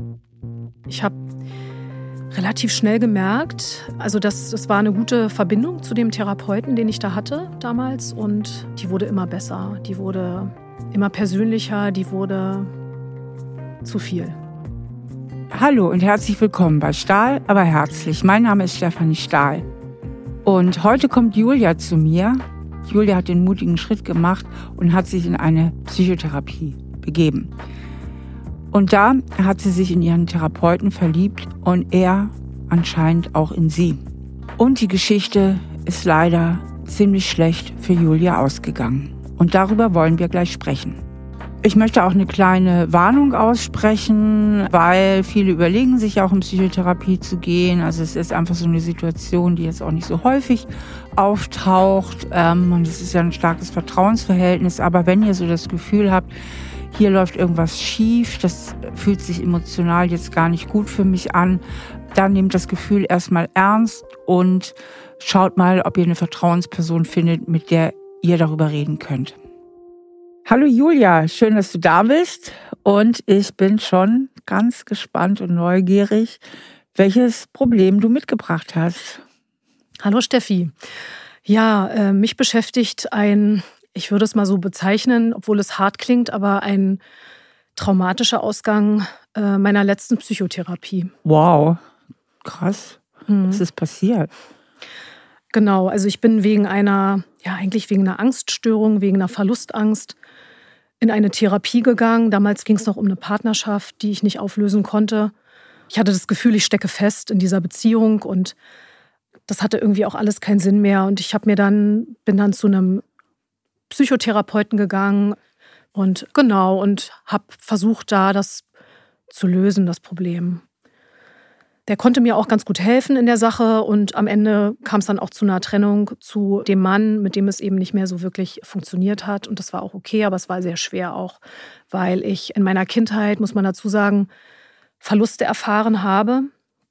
Ich habe relativ schnell gemerkt, also das war eine gute Verbindung zu dem Therapeuten, den ich da hatte damals. Und die wurde immer besser, die wurde immer persönlicher, die wurde zu viel. Hallo und herzlich willkommen bei Stahl, aber herzlich. Mein Name ist Stefanie Stahl. Und heute kommt Julia zu mir. Julia hat den mutigen Schritt gemacht und hat sich in eine Psychotherapie begeben. Und da hat sie sich in ihren Therapeuten verliebt und er anscheinend auch in sie. Und die Geschichte ist leider ziemlich schlecht für Julia ausgegangen. Und darüber wollen wir gleich sprechen. Ich möchte auch eine kleine Warnung aussprechen, weil viele überlegen sich auch in Psychotherapie zu gehen. Also es ist einfach so eine Situation, die jetzt auch nicht so häufig auftaucht. Und es ist ja ein starkes Vertrauensverhältnis. Aber wenn ihr so das Gefühl habt, hier läuft irgendwas schief, das fühlt sich emotional jetzt gar nicht gut für mich an, dann nehmt das Gefühl erstmal ernst und schaut mal, ob ihr eine Vertrauensperson findet, mit der ihr darüber reden könnt. Hallo Julia, schön, dass du da bist und ich bin schon ganz gespannt und neugierig, welches Problem du mitgebracht hast. Hallo Steffi. Ja, mich beschäftigt ich würde es mal so bezeichnen, obwohl es hart klingt, aber ein traumatischer Ausgang meiner letzten Psychotherapie. Wow, krass. Was ist passiert? Genau, also ich bin wegen einer Angststörung, wegen einer Verlustangst in eine Therapie gegangen. Damals ging es noch um eine Partnerschaft, die ich nicht auflösen konnte. Ich hatte das Gefühl, ich stecke fest in dieser Beziehung und das hatte irgendwie auch alles keinen Sinn mehr. Und ich bin dann zu einem Psychotherapeuten gegangen und habe versucht, da das zu lösen, das Problem. Der konnte mir auch ganz gut helfen in der Sache und am Ende kam es dann auch zu einer Trennung zu dem Mann, mit dem es eben nicht mehr so wirklich funktioniert hat. Und das war auch okay, aber es war sehr schwer auch, weil ich in meiner Kindheit, muss man dazu sagen, Verluste erfahren habe,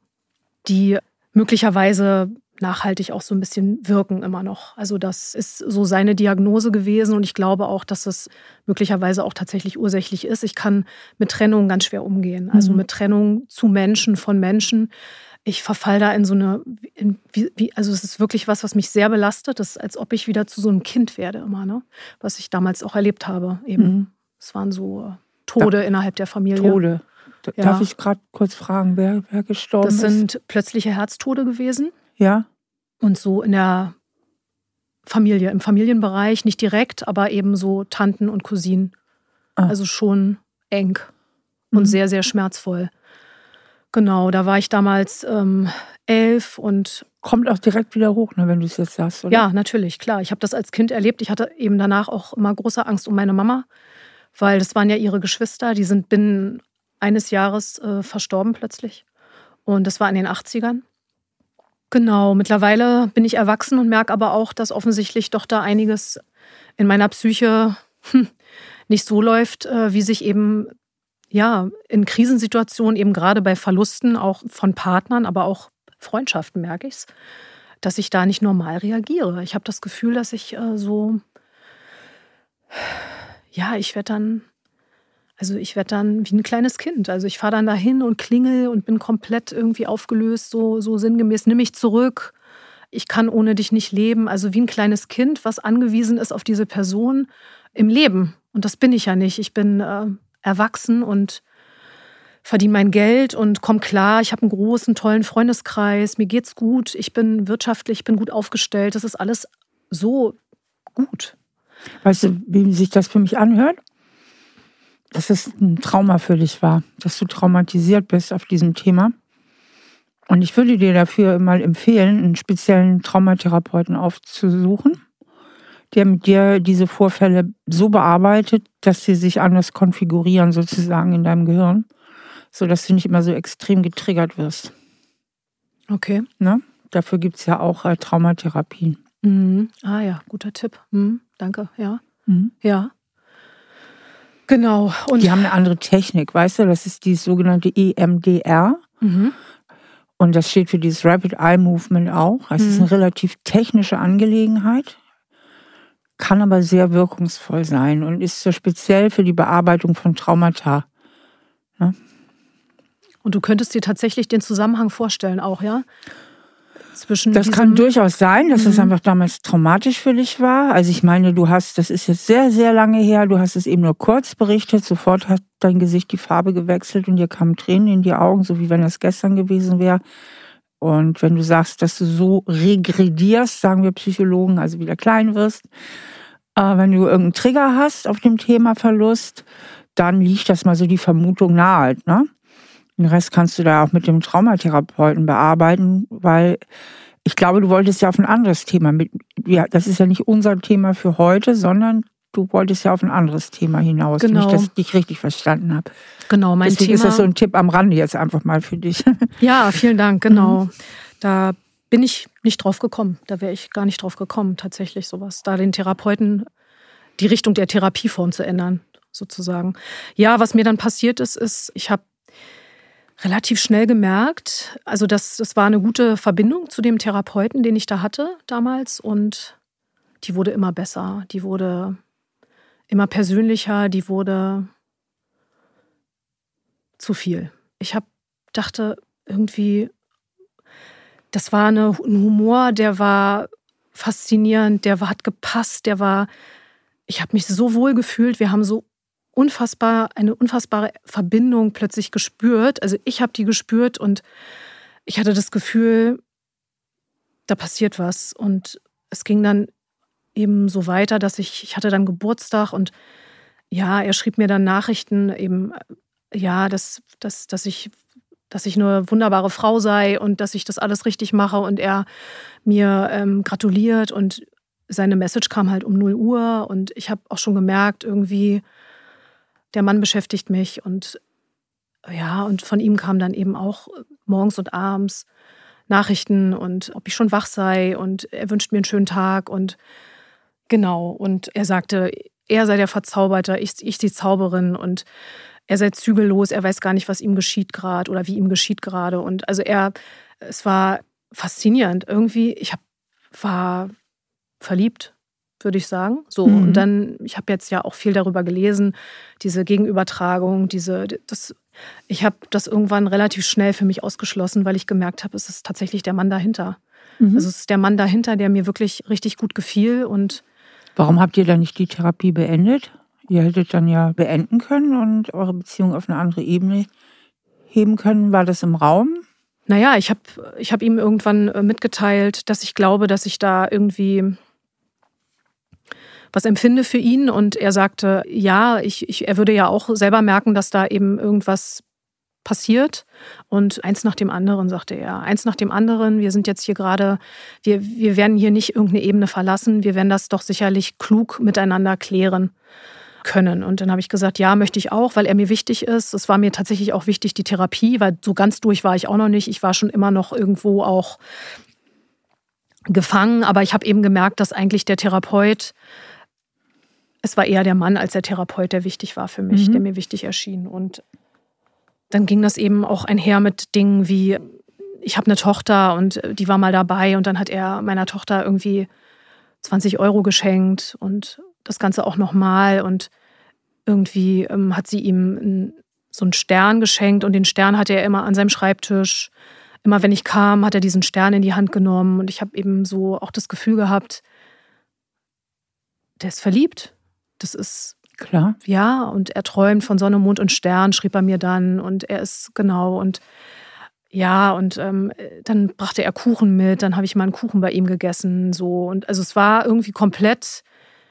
die möglicherweise nachhaltig auch so ein bisschen wirken immer noch. Also das ist so seine Diagnose gewesen und ich glaube auch, dass es möglicherweise auch tatsächlich ursächlich ist. Ich kann mit Trennung ganz schwer umgehen, also mit Trennung zu Menschen, von Menschen. Ich verfall da in so eine, also es ist wirklich was mich sehr belastet. Das ist, als ob ich wieder zu so einem Kind werde immer, ne? Was ich damals auch erlebt habe eben. Es waren so Tode innerhalb der Familie. Tode. Ja. Darf ich gerade kurz fragen, wer gestorben ist? Das sind plötzliche Herztode gewesen. Ja. Und so in der Familie, im Familienbereich, nicht direkt, aber eben so Tanten und Cousinen. Also schon eng und sehr, sehr schmerzvoll. Genau, da war ich damals 11 und... Kommt auch direkt wieder hoch, ne, wenn du es jetzt sagst, oder? Ja, natürlich, klar. Ich habe das als Kind erlebt. Ich hatte eben danach auch immer große Angst um meine Mama, weil das waren ja ihre Geschwister. Die sind binnen eines Jahres verstorben plötzlich. Und das war in den 80ern. Genau, mittlerweile bin ich erwachsen und merke aber auch, dass offensichtlich doch da einiges in meiner Psyche nicht so läuft, wie sich eben in Krisensituationen, eben gerade bei Verlusten auch von Partnern, aber auch Freundschaften merke ich es, dass ich da nicht normal reagiere. Ich habe das Gefühl, dass ich ich werde dann wie ein kleines Kind. Also ich fahre dann dahin und klingel und bin komplett irgendwie aufgelöst, so sinngemäß, nimm mich zurück. Ich kann ohne dich nicht leben. Also wie ein kleines Kind, was angewiesen ist auf diese Person im Leben. Und das bin ich ja nicht. Ich bin erwachsen und verdiene mein Geld und komme klar. Ich habe einen großen, tollen Freundeskreis. Mir geht's gut. Ich bin wirtschaftlich, bin gut aufgestellt. Das ist alles so gut. Weißt du, wie sich das für mich anhört? Dass es ein Trauma für dich war, dass du traumatisiert bist auf diesem Thema. Und ich würde dir dafür mal empfehlen, einen speziellen Traumatherapeuten aufzusuchen, der mit dir diese Vorfälle so bearbeitet, dass sie sich anders konfigurieren sozusagen in deinem Gehirn, sodass du nicht immer so extrem getriggert wirst. Okay. Ne? Dafür gibt es ja auch Traumatherapien. Ah ja, guter Tipp. Danke, ja. Ja. Genau. Und die haben eine andere Technik, weißt du? Das ist die sogenannte EMDR. Und das steht für dieses Rapid Eye Movement auch. Es ist eine relativ technische Angelegenheit, kann aber sehr wirkungsvoll sein und ist so speziell für die Bearbeitung von Traumata. Ja? Und du könntest dir tatsächlich den Zusammenhang vorstellen auch, ja? Das kann durchaus sein, dass es einfach damals traumatisch für dich war. Also ich meine, das ist jetzt sehr, sehr lange her, du hast es eben nur kurz berichtet, sofort hat dein Gesicht die Farbe gewechselt und dir kamen Tränen in die Augen, so wie wenn das gestern gewesen wäre. Und wenn du sagst, dass du so regredierst, sagen wir Psychologen, also wieder klein wirst, wenn du irgendeinen Trigger hast auf dem Thema Verlust, dann liegt das mal so die Vermutung nahe, ne? Den Rest kannst du da auch mit dem Traumatherapeuten bearbeiten, weil ich glaube, du wolltest ja auf ein anderes Thema mit. Ja, das ist ja nicht unser Thema für heute, sondern du wolltest ja auf ein anderes Thema hinaus. Genau. Nicht, dass ich dich richtig verstanden habe. Genau, Deswegen Thema. Ist das so ein Tipp am Rande jetzt einfach mal für dich. Ja, vielen Dank, genau. Da bin ich nicht drauf gekommen. Da wäre ich gar nicht drauf gekommen, tatsächlich sowas. Da den Therapeuten die Richtung der Therapieform zu ändern, sozusagen. Ja, was mir dann passiert ist, ich habe relativ schnell gemerkt, also das war eine gute Verbindung zu dem Therapeuten, den ich da hatte damals, und die wurde immer besser, die wurde immer persönlicher, die wurde zu viel. Ich dachte irgendwie, das war ein Humor, der war faszinierend, hat gepasst, ich habe mich so wohl gefühlt, wir haben so eine unfassbare Verbindung plötzlich gespürt. Also ich habe die gespürt und ich hatte das Gefühl, da passiert was. Und es ging dann eben so weiter, dass ich hatte dann Geburtstag und ja, er schrieb mir dann Nachrichten eben, ja, dass ich eine wunderbare Frau sei und dass ich das alles richtig mache, und er mir gratuliert, und seine Message kam halt um 0 Uhr und ich habe auch schon gemerkt, irgendwie, der Mann beschäftigt mich, und ja, und von ihm kamen dann eben auch morgens und abends Nachrichten und ob ich schon wach sei, und er wünscht mir einen schönen Tag, und genau, und er sagte, er sei der Verzauberter, ich die Zauberin, und er sei zügellos, er weiß gar nicht, was ihm geschieht gerade oder wie ihm geschieht gerade, und also es war faszinierend irgendwie, war verliebt, würde ich sagen. So, und dann, ich habe jetzt ja auch viel darüber gelesen, diese Gegenübertragung, ich habe das irgendwann relativ schnell für mich ausgeschlossen, weil ich gemerkt habe, es ist tatsächlich der Mann dahinter. Also es ist der Mann dahinter, der mir wirklich richtig gut gefiel. Und warum habt ihr dann nicht die Therapie beendet? Ihr hättet dann ja beenden können und eure Beziehung auf eine andere Ebene heben können. War das im Raum? Naja, ich hab ihm irgendwann mitgeteilt, dass ich glaube, dass ich da irgendwie was empfinde für ihn, und er sagte, ja, er würde ja auch selber merken, dass da eben irgendwas passiert, und eins nach dem anderen, sagte er, eins nach dem anderen, wir sind jetzt hier gerade, wir werden hier nicht irgendeine Ebene verlassen, wir werden das doch sicherlich klug miteinander klären können. Und dann habe ich gesagt, ja, möchte ich auch, weil er mir wichtig ist. Es war mir tatsächlich auch wichtig, die Therapie, weil so ganz durch war ich auch noch nicht. Ich war schon immer noch irgendwo auch gefangen, aber ich habe eben gemerkt, dass eigentlich der Therapeut, es war eher der Mann als der Therapeut, der wichtig war für mich, der mir wichtig erschien. Und dann ging das eben auch einher mit Dingen wie, ich habe eine Tochter und die war mal dabei, und dann hat er meiner Tochter irgendwie 20 € geschenkt und das Ganze auch nochmal, und irgendwie hat sie ihm so einen Stern geschenkt, und den Stern hatte er immer an seinem Schreibtisch. Immer wenn ich kam, hat er diesen Stern in die Hand genommen, und ich habe eben so auch das Gefühl gehabt, der ist verliebt. Das ist klar. Ja, und er träumt von Sonne, Mond und Stern, schrieb er mir dann, und er ist, genau, und ja, und dann brachte er Kuchen mit, dann habe ich mal einen Kuchen bei ihm gegessen, so, und also es war irgendwie komplett,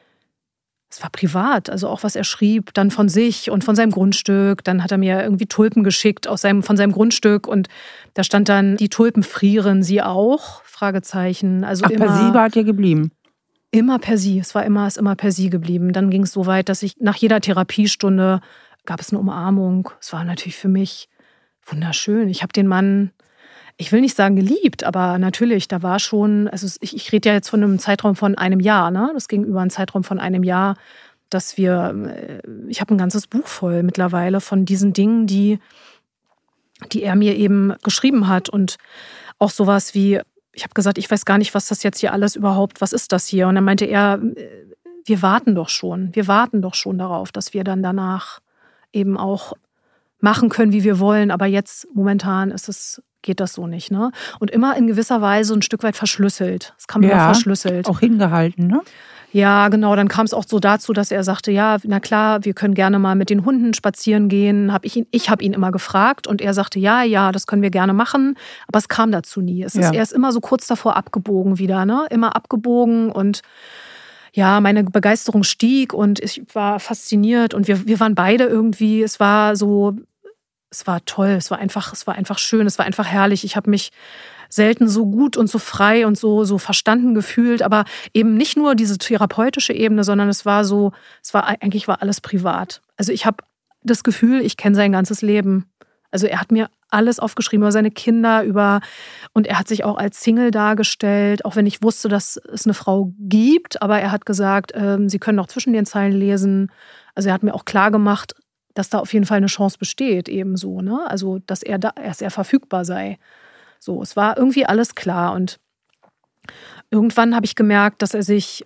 es war privat, also auch was er schrieb, dann von sich und von seinem Grundstück, dann hat er mir irgendwie Tulpen geschickt von seinem Grundstück, und da stand dann, die Tulpen frieren, Sie auch? Fragezeichen. Also Ach, per Sie wart ihr geblieben? Immer per Sie, ist immer per Sie geblieben. Dann ging es so weit, dass ich nach jeder Therapiestunde gab es eine Umarmung. Es war natürlich für mich wunderschön. Ich habe den Mann, ich will nicht sagen geliebt, aber natürlich, da war schon, also ich rede ja jetzt von einem Zeitraum von einem Jahr, ne? Das ging über einen Zeitraum von einem Jahr, ich habe ein ganzes Buch voll mittlerweile von diesen Dingen, die er mir eben geschrieben hat, und auch sowas wie, ich habe gesagt, ich weiß gar nicht, was das jetzt hier alles überhaupt, was ist das hier? Und dann meinte er, wir warten doch schon darauf, dass wir dann danach eben auch machen können, wie wir wollen. Aber jetzt momentan geht das so nicht. Ne? Und immer in gewisser Weise ein Stück weit verschlüsselt. Es kam immer verschlüsselt. Auch hingehalten, ne? Ja, genau. Dann kam es auch so dazu, dass er sagte, ja, na klar, wir können gerne mal mit den Hunden spazieren gehen. Ich habe ihn immer gefragt und er sagte, ja, das können wir gerne machen. Aber es kam dazu nie. Er ist immer so kurz davor abgebogen wieder, ne? Immer abgebogen und ja, meine Begeisterung stieg und ich war fasziniert und wir waren beide irgendwie, es war toll, es war einfach schön, es war einfach herrlich. Ich habe mich selten so gut und so frei und so verstanden gefühlt, aber eben nicht nur diese therapeutische Ebene, sondern eigentlich war alles privat. Also ich habe das Gefühl, ich kenne sein ganzes Leben. Also er hat mir alles aufgeschrieben über seine Kinder, und er hat sich auch als Single dargestellt, auch wenn ich wusste, dass es eine Frau gibt, aber er hat gesagt, sie können auch zwischen den Zeilen lesen. Also er hat mir auch klar gemacht, dass da auf jeden Fall eine Chance besteht, ebenso, ne? Also dass er verfügbar sei. So, es war irgendwie alles klar und irgendwann habe ich gemerkt, dass er sich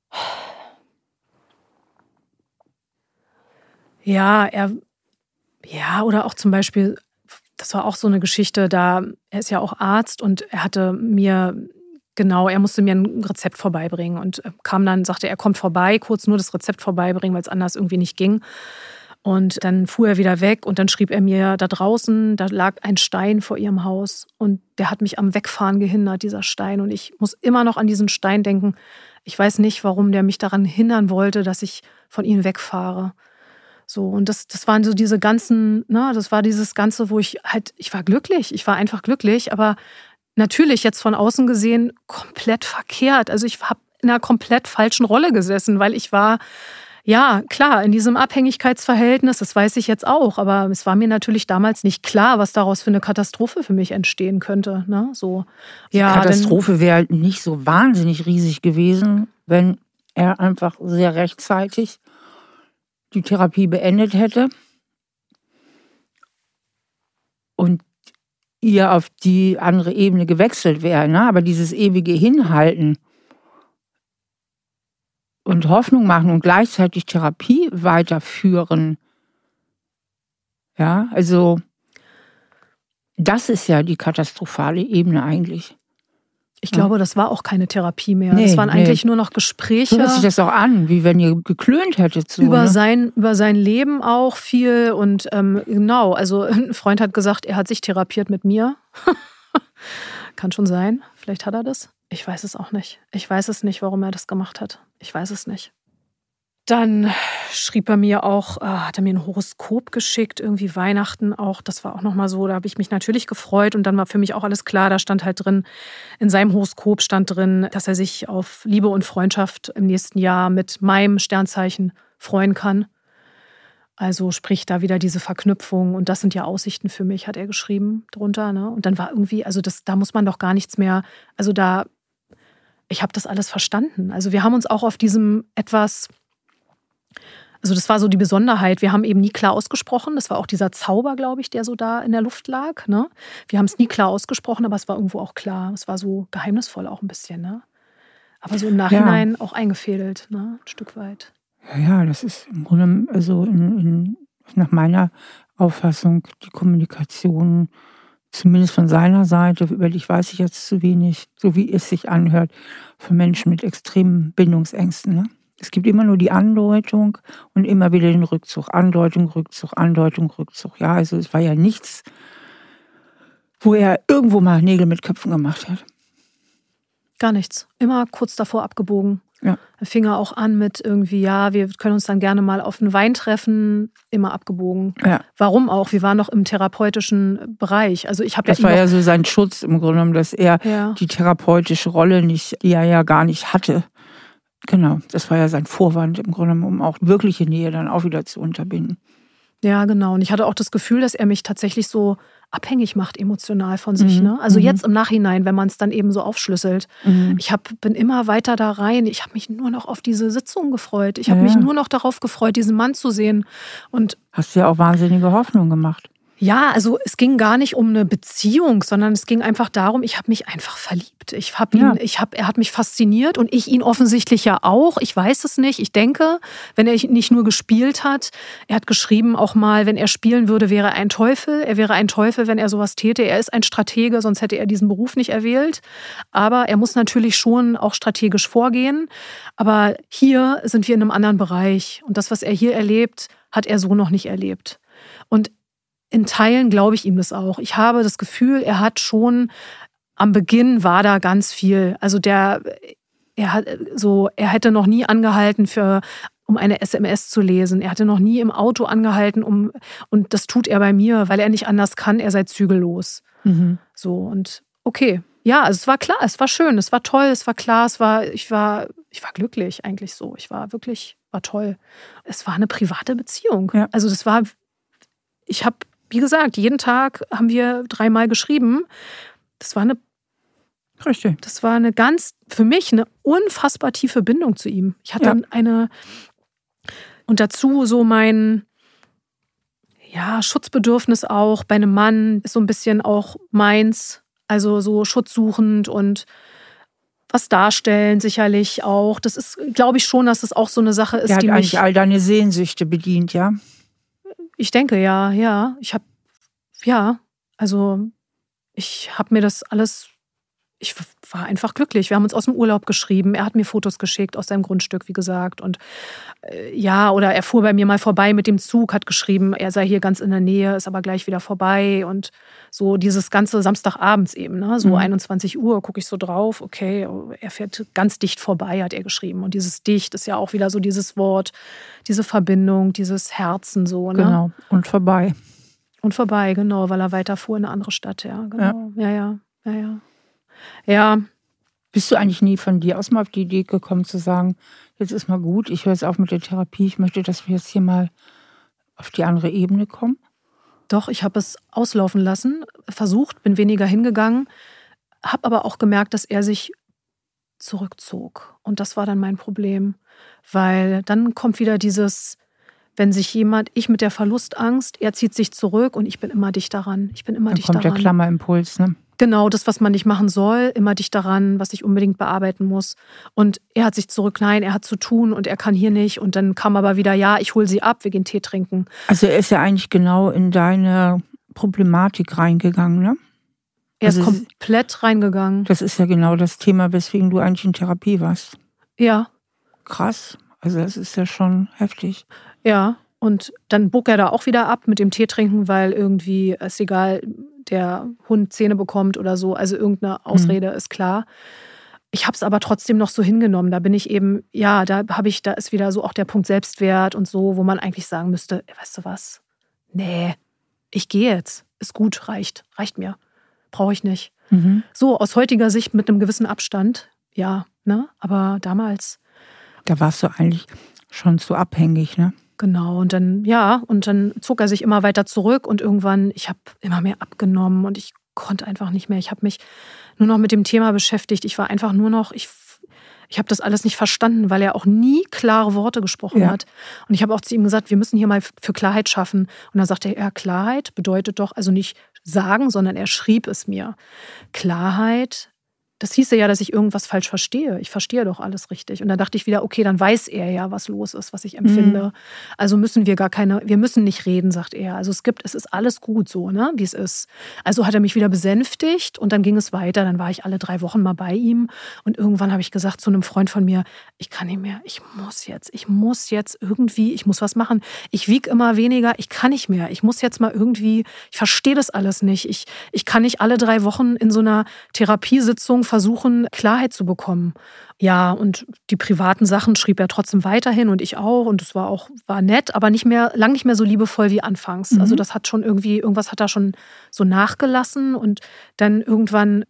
oder auch zum Beispiel, das war auch so eine Geschichte, er ist ja auch Arzt und er musste mir ein Rezept vorbeibringen und sagte, er kommt vorbei, kurz nur das Rezept vorbeibringen, weil es anders irgendwie nicht ging. Und dann fuhr er wieder weg und dann schrieb er mir, da draußen, da lag ein Stein vor ihrem Haus und der hat mich am Wegfahren gehindert, dieser Stein. Und ich muss immer noch an diesen Stein denken. Ich weiß nicht, warum der mich daran hindern wollte, dass ich von ihnen wegfahre. So, und das waren so diese ganzen, ne, das war dieses Ganze, wo ich war glücklich, ich war einfach glücklich, aber natürlich jetzt von außen gesehen komplett verkehrt. Also ich habe in einer komplett falschen Rolle gesessen, weil ich war, ja, klar, in diesem Abhängigkeitsverhältnis, das weiß ich jetzt auch, aber es war mir natürlich damals nicht klar, was daraus für eine Katastrophe für mich entstehen könnte. Ne? So, ja, die Katastrophe wäre nicht so wahnsinnig riesig gewesen, wenn er einfach sehr rechtzeitig die Therapie beendet hätte und ihr auf die andere Ebene gewechselt wäre. Ne? Aber dieses ewige Hinhalten und Hoffnung machen und gleichzeitig Therapie weiterführen. Ja, also das ist ja die katastrophale Ebene eigentlich. Ich glaube, das war auch keine Therapie mehr. Das waren eigentlich nur noch Gespräche. So hört sich das auch an, wie wenn ihr geklönt hättet. So, über sein Leben auch viel. Und genau, also ein Freund hat gesagt, er hat sich therapiert mit mir. Kann schon sein. Vielleicht hat er das. Ich weiß es auch nicht. Ich weiß es nicht, warum er das gemacht hat. Ich weiß es nicht. Dann schrieb er mir auch, hat er mir ein Horoskop geschickt, irgendwie Weihnachten auch. Das war auch nochmal so, da habe ich mich natürlich gefreut. Und dann war für mich auch alles klar, da stand halt drin, in seinem Horoskop stand drin, dass er sich auf Liebe und Freundschaft im nächsten Jahr mit meinem Sternzeichen freuen kann. Also sprich da wieder diese Verknüpfung. Und das sind ja Aussichten für mich, hat er geschrieben drunter. Ne? Und dann war irgendwie, also da muss man doch gar nichts mehr, ich habe das alles verstanden. Also wir haben uns auch auf diesem etwas... Also das war so die Besonderheit. Wir haben eben nie klar ausgesprochen. Das war auch dieser Zauber, glaube ich, der so da in der Luft lag. Ne? Wir haben es nie klar ausgesprochen, aber es war irgendwo auch klar. Es war so geheimnisvoll auch ein bisschen. Ne? Aber so im Nachhinein auch eingefädelt, ne? Ein Stück weit. Ja, das ist im Grunde, also nach meiner Auffassung, die Kommunikation, zumindest von seiner Seite, über die weiß ich jetzt zu wenig, so wie es sich anhört, für Menschen mit extremen Bindungsängsten. Ne? Es gibt immer nur die Andeutung und immer wieder den Rückzug. Andeutung, Rückzug, Andeutung, Rückzug. Ja, also es war ja nichts, wo er irgendwo mal Nägel mit Köpfen gemacht hat. Gar nichts. Immer kurz davor abgebogen. Ja. Er fing auch an mit irgendwie, ja, wir können uns dann gerne mal auf einen Wein treffen. Immer abgebogen. Ja. Warum auch? Wir waren noch im therapeutischen Bereich. Also ich habe das war ja so sein Schutz im Grunde genommen, dass er die therapeutische Rolle nicht, die er ja gar nicht hatte. Genau, das war ja sein Vorwand im Grunde, um auch wirkliche Nähe dann auch wieder zu unterbinden. Ja, genau. Und ich hatte auch das Gefühl, dass er mich tatsächlich so abhängig macht emotional von sich. Ne? Also jetzt im Nachhinein, wenn man es dann eben so aufschlüsselt. Ich bin immer weiter da rein. Ich habe mich nur noch auf diese Sitzung gefreut. Ich habe mich nur noch darauf gefreut, diesen Mann zu sehen. Und hast du ja auch wahnsinnige Hoffnung gemacht. Ja, also es ging gar nicht um eine Beziehung, sondern es ging einfach darum, ich habe mich einfach verliebt. Er hat mich fasziniert und ich ihn offensichtlich ja auch. Ich weiß es nicht. Ich denke, wenn er nicht nur gespielt hat, er hat geschrieben auch mal, wenn er spielen würde, wäre er ein Teufel. Er wäre ein Teufel, wenn er sowas täte. Er ist ein Stratege, sonst hätte er diesen Beruf nicht erwählt. Aber er muss natürlich schon auch strategisch vorgehen. Aber hier sind wir in einem anderen Bereich. Und das, was er hier erlebt, hat er so noch nicht erlebt. Und in Teilen glaube ich ihm das auch. Ich habe das Gefühl, er hat schon, am Beginn war da ganz viel. Also er hätte noch nie angehalten, um eine SMS zu lesen. Er hatte noch nie im Auto angehalten, und das tut er bei mir, weil er nicht anders kann. Er sei zügellos. So, und okay. Ja, also es war klar, es war schön, es war toll, es war klar, ich war glücklich eigentlich so. War toll. Es war eine private Beziehung. Ja. Also ich habe, wie gesagt, jeden Tag haben wir 3-mal geschrieben. Das war für mich eine unfassbar tiefe Bindung zu ihm. Ich hatte und dazu so mein Schutzbedürfnis auch bei einem Mann ist so ein bisschen auch meins. Also so schutzsuchend und was darstellen sicherlich auch. Das ist, glaube ich schon, dass das auch so eine Sache ist, die die hat mich... eigentlich all deine Sehnsüchte bedient, ja? Ich denke, ja. Ich habe mir das alles... Ich war einfach glücklich. Wir haben uns aus dem Urlaub geschrieben. Er hat mir Fotos geschickt aus seinem Grundstück, wie gesagt. Und oder er fuhr bei mir mal vorbei mit dem Zug, hat geschrieben, er sei hier ganz in der Nähe, ist aber gleich wieder vorbei. Und so dieses ganze Samstagabends eben, ne? So 21 Uhr gucke ich so drauf. Okay, er fährt ganz dicht vorbei, hat er geschrieben. Und dieses dicht ist ja auch wieder so dieses Wort, diese Verbindung, dieses Herzen so. Ne? Genau, und vorbei. Und vorbei, genau, weil er weiterfuhr in eine andere Stadt, ja, genau. Ja. Bist du eigentlich nie von dir aus mal auf die Idee gekommen zu sagen, jetzt ist mal gut, ich höre jetzt auf mit der Therapie, ich möchte, dass wir jetzt hier mal auf die andere Ebene kommen? Doch, ich habe es auslaufen lassen, versucht, bin weniger hingegangen, habe aber auch gemerkt, dass er sich zurückzog. Und das war dann mein Problem, weil dann kommt wieder dieses, wenn sich ich mit der Verlustangst, er zieht sich zurück und ich bin immer dicht daran. Dann kommt der Klammerimpuls, ne? Genau, das, was man nicht machen soll, immer dicht daran, was ich unbedingt bearbeiten muss. Und er hat sich zurück, nein, er hat zu tun und er kann hier nicht. Und dann kam aber wieder, ja, ich hole sie ab, wir gehen Tee trinken. Also er ist ja eigentlich genau in deine Problematik reingegangen, ne? Er ist komplett reingegangen. Das ist ja genau das Thema, weswegen du eigentlich in Therapie warst. Ja. Krass, also das ist ja schon heftig. Ja, und dann bog er da auch wieder ab mit dem Tee trinken, weil irgendwie, ist egal, der Hund Zähne bekommt oder so. Also irgendeine Ausrede ist klar. Ich habe es aber trotzdem noch so hingenommen. Da bin ich eben, da ist wieder so auch der Punkt Selbstwert und so, wo man eigentlich sagen müsste, weißt du was? Nee, ich gehe jetzt. Ist gut, reicht mir. Brauche ich nicht. So, aus heutiger Sicht mit einem gewissen Abstand, ja, ne? Aber damals. Da warst du eigentlich schon zu abhängig, ne? Genau, und dann zog er sich immer weiter zurück und irgendwann, ich habe immer mehr abgenommen und ich konnte einfach nicht mehr. Ich habe mich nur noch mit dem Thema beschäftigt. Ich war einfach nur noch, ich habe das alles nicht verstanden, weil er auch nie klare Worte gesprochen hat. Und ich habe auch zu ihm gesagt, wir müssen hier mal für Klarheit schaffen. Und dann sagte er, Klarheit bedeutet doch, also nicht sagen, sondern er schrieb es mir. Klarheit, das hieße ja, dass ich irgendwas falsch verstehe. Ich verstehe doch alles richtig. Und dann dachte ich wieder, okay, dann weiß er ja, was los ist, was ich empfinde. Also müssen wir müssen nicht reden, sagt er. Also es ist alles gut so, ne, wie es ist. Also hat er mich wieder besänftigt und dann ging es weiter. Dann war ich alle 3 Wochen mal bei ihm. Und irgendwann habe ich gesagt zu einem Freund von mir, ich kann nicht mehr, ich muss jetzt irgendwie, ich muss was machen. Ich wiege immer weniger, ich kann nicht mehr. Ich muss jetzt mal irgendwie, ich verstehe das alles nicht. Ich kann nicht alle 3 Wochen in so einer Therapiesitzung versuchen, Klarheit zu bekommen. Ja, und die privaten Sachen schrieb er trotzdem weiterhin und ich auch. Und es war nett, aber lang nicht mehr so liebevoll wie anfangs. Also das hat schon irgendwas hat da schon so nachgelassen. Und dann irgendwann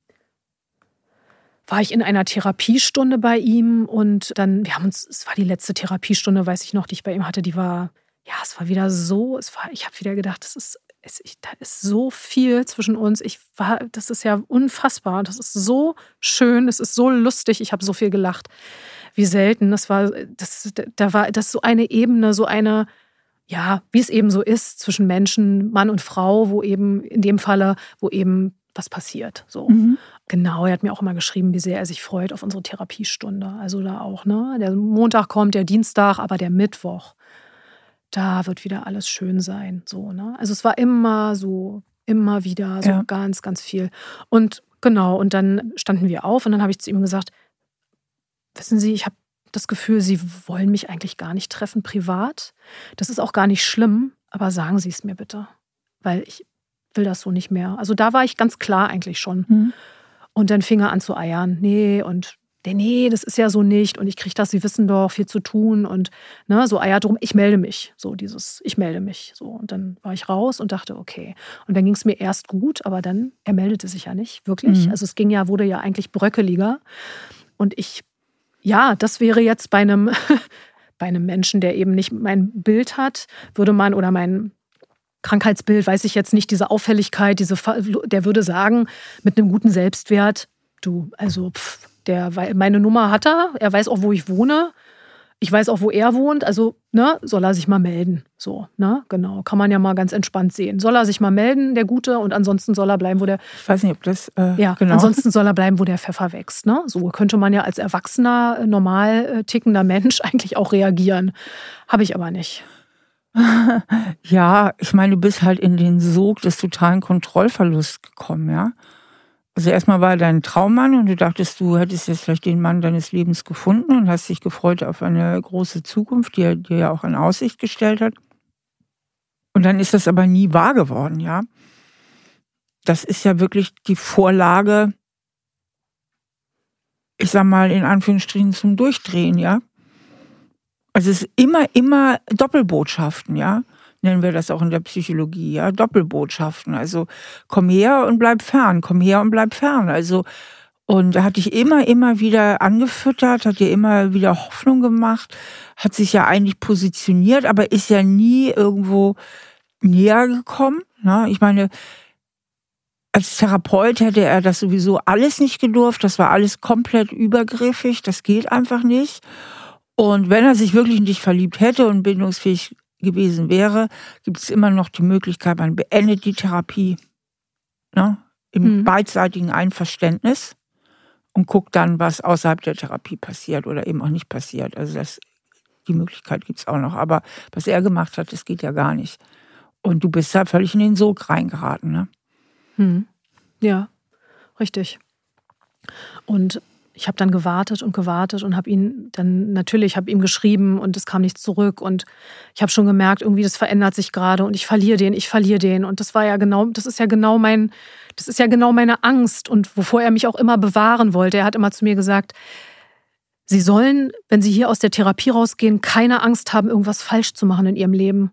war ich in einer Therapiestunde bei ihm und dann, es war die letzte Therapiestunde, weiß ich noch, die ich bei ihm hatte, es war wieder so, ich habe wieder gedacht, da ist so viel zwischen uns. Das ist ja unfassbar. Das ist so schön, das ist so lustig. Ich habe so viel gelacht, wie selten. Das ist so eine Ebene, so eine ja, wie es eben so ist zwischen Menschen, Mann und Frau, wo eben in dem Falle, wo eben was passiert. So. Genau, er hat mir auch immer geschrieben, wie sehr er sich freut auf unsere Therapiestunde. Also da auch, ne? Der Montag kommt, der Dienstag, aber der Mittwoch, da wird wieder alles schön sein. So, ne? Also es war immer so, immer wieder so ganz, ganz viel. Und genau, und dann standen wir auf und dann habe ich zu ihm gesagt, wissen Sie, ich habe das Gefühl, Sie wollen mich eigentlich gar nicht treffen privat. Das ist auch gar nicht schlimm, aber sagen Sie es mir bitte, weil ich will das so nicht mehr. Also da war ich ganz klar eigentlich schon. Und dann fing er an zu eiern. Nee, das ist ja so nicht. Und ich kriege das, Sie wissen doch, viel zu tun. Und ne, so eiert drum, ich melde mich. So ich melde mich. So. Und dann war ich raus und dachte, okay. Und dann ging es mir erst gut, aber dann, er meldete sich ja nicht, wirklich. Also es wurde ja eigentlich bröckeliger. Und das wäre jetzt bei einem Menschen, der eben nicht mein Bild hat, würde man, oder mein Krankheitsbild, weiß ich jetzt nicht, diese Auffälligkeit, der würde sagen, mit einem guten Selbstwert, meine Nummer hat er weiß auch, wo ich wohne, ich weiß auch, wo er wohnt, also ne, soll er sich mal melden. So, ne, genau, kann man ja mal ganz entspannt sehen. Soll er sich mal melden, der Gute, und ansonsten soll er bleiben, wo der... Ich weiß nicht, ob das... genau. Ansonsten soll er bleiben, wo der Pfeffer wächst. Ne? So könnte man ja als erwachsener, normal tickender Mensch eigentlich auch reagieren. Habe ich aber nicht. Ja, ich meine, du bist halt in den Sog des totalen Kontrollverlusts gekommen, ja. Also erstmal war er dein Traummann und du dachtest, du hättest jetzt vielleicht den Mann deines Lebens gefunden und hast dich gefreut auf eine große Zukunft, die er dir ja auch in Aussicht gestellt hat. Und dann ist das aber nie wahr geworden, ja. Das ist ja wirklich die Vorlage, ich sag mal in Anführungsstrichen, zum Durchdrehen, ja. Also es ist immer Doppelbotschaften, ja. Nennen wir das auch in der Psychologie, ja, Doppelbotschaften. Also komm her und bleib fern, komm her und bleib fern. Also, und er hat dich immer wieder angefüttert, hat dir immer wieder Hoffnung gemacht, hat sich ja eigentlich positioniert, aber ist ja nie irgendwo näher gekommen. Ne? Ich meine, als Therapeut hätte er das sowieso alles nicht gedurft, das war alles komplett übergriffig, das geht einfach nicht. Und wenn er sich wirklich in dich verliebt hätte und bindungsfähig gewesen wäre, gibt es immer noch die Möglichkeit, man beendet die Therapie, ne, im beidseitigen Einverständnis und guckt dann, was außerhalb der Therapie passiert oder eben auch nicht passiert. Also die Möglichkeit gibt es auch noch. Aber was er gemacht hat, das geht ja gar nicht. Und du bist da völlig in den Sog reingeraten. Ne? Ja, richtig. Und ich habe dann gewartet und habe ihm geschrieben und es kam nichts zurück und ich habe schon gemerkt, irgendwie das verändert sich gerade und ich verliere den und das ist ja genau meine Angst und wovor er mich auch immer bewahren wollte. Er hat immer zu mir gesagt, Sie sollen, wenn Sie hier aus der Therapie rausgehen, keine Angst haben, irgendwas falsch zu machen in Ihrem Leben.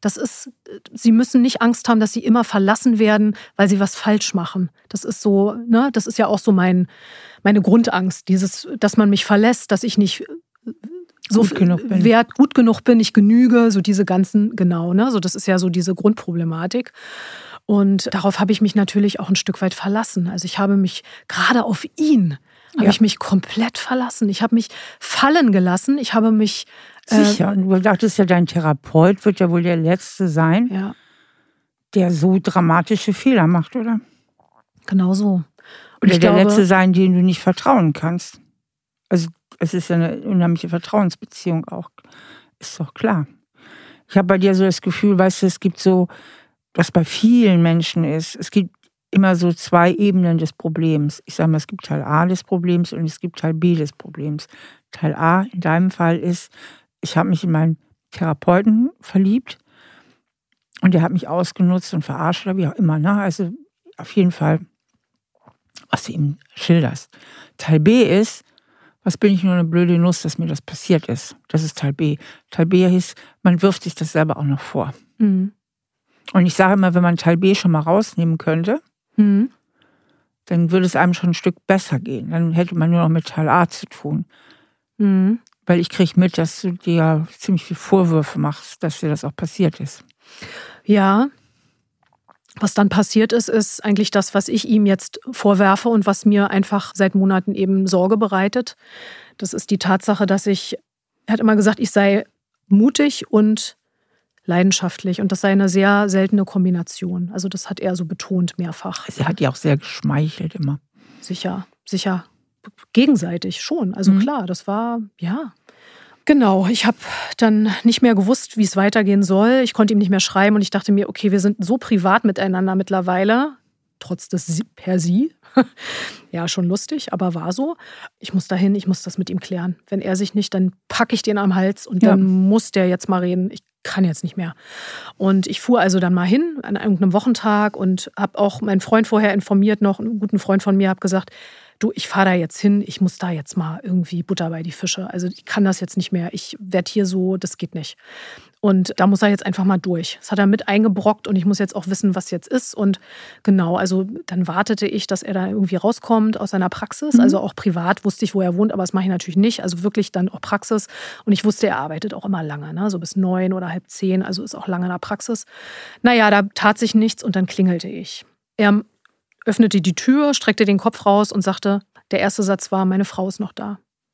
Sie müssen nicht Angst haben, dass Sie immer verlassen werden, weil Sie was falsch machen. Das ist so, ne, das ist ja auch so meine Grundangst, dass man mich verlässt, dass ich nicht so gut genug bin, ich genüge, so diese ganzen, genau, ne, so das ist ja so diese Grundproblematik. Und darauf habe ich mich natürlich auch ein Stück weit verlassen. Also ich habe mich gerade auf ihn, habe ich mich komplett verlassen. Ich habe mich fallen gelassen. Ich habe mich sicher. Und du dachtest ja, dein Therapeut wird ja wohl der Letzte sein, der so dramatische Fehler macht, oder? Genau so. Oder der Letzte sein, dem du nicht vertrauen kannst. Also es ist ja eine unheimliche Vertrauensbeziehung auch. Ist doch klar. Ich habe bei dir so das Gefühl, weißt du, es gibt so, was bei vielen Menschen ist, es gibt immer so 2 Ebenen des Problems. Ich sage mal, es gibt Teil A des Problems und es gibt Teil B des Problems. Teil A in deinem Fall ist, ich habe mich in meinen Therapeuten verliebt und der hat mich ausgenutzt und verarscht oder wie auch immer. Ne? Also auf jeden Fall, was du ihm schilderst. Teil B ist, was bin ich nur eine blöde Nuss, dass mir das passiert ist. Das ist Teil B. Teil B ist, man wirft sich das selber auch noch vor. Und ich sage immer, wenn man Teil B schon mal rausnehmen könnte, dann würde es einem schon ein Stück besser gehen. Dann hätte man nur noch mit Teil A zu tun. Weil ich kriege mit, dass du dir ziemlich viel Vorwürfe machst, dass dir das auch passiert ist. Ja, was dann passiert ist, ist eigentlich das, was ich ihm jetzt vorwerfe und was mir einfach seit Monaten eben Sorge bereitet. Das ist die Tatsache, er hat immer gesagt, ich sei mutig und leidenschaftlich. Und das sei eine sehr seltene Kombination. Also das hat er so betont mehrfach. Sie hat ja auch sehr geschmeichelt immer. Sicher. Gegenseitig schon. Also klar, das war, ja. Genau, ich habe dann nicht mehr gewusst, wie es weitergehen soll. Ich konnte ihm nicht mehr schreiben und ich dachte mir, okay, wir sind so privat miteinander mittlerweile, trotz des per Sie. Ja, schon lustig, aber war so. Ich muss dahin, ich muss das mit ihm klären. Wenn er sich nicht, dann packe ich den am Hals und dann muss der jetzt mal reden. Ich kann jetzt nicht mehr. Und ich fuhr also dann mal hin an irgendeinem Wochentag und habe auch meinen Freund vorher informiert, noch einen guten Freund von mir, habe gesagt, du, ich fahre da jetzt hin, ich muss da jetzt mal irgendwie Butter bei die Fische. Also ich kann das jetzt nicht mehr. Ich werde hier so, das geht nicht. Und da muss er jetzt einfach mal durch. Das hat er mit eingebrockt und ich muss jetzt auch wissen, was jetzt ist. Und genau, also dann wartete ich, dass er da irgendwie rauskommt aus seiner Praxis. Also auch privat wusste ich, wo er wohnt, aber das mache ich natürlich nicht. Also wirklich dann auch Praxis. Und ich wusste, er arbeitet auch immer lange, ne? So bis 9 oder halb 10, also ist auch lange in der Praxis. Naja, da tat sich nichts und dann klingelte ich. Er öffnete die Tür, streckte den Kopf raus und sagte, der erste Satz war, meine Frau ist noch da.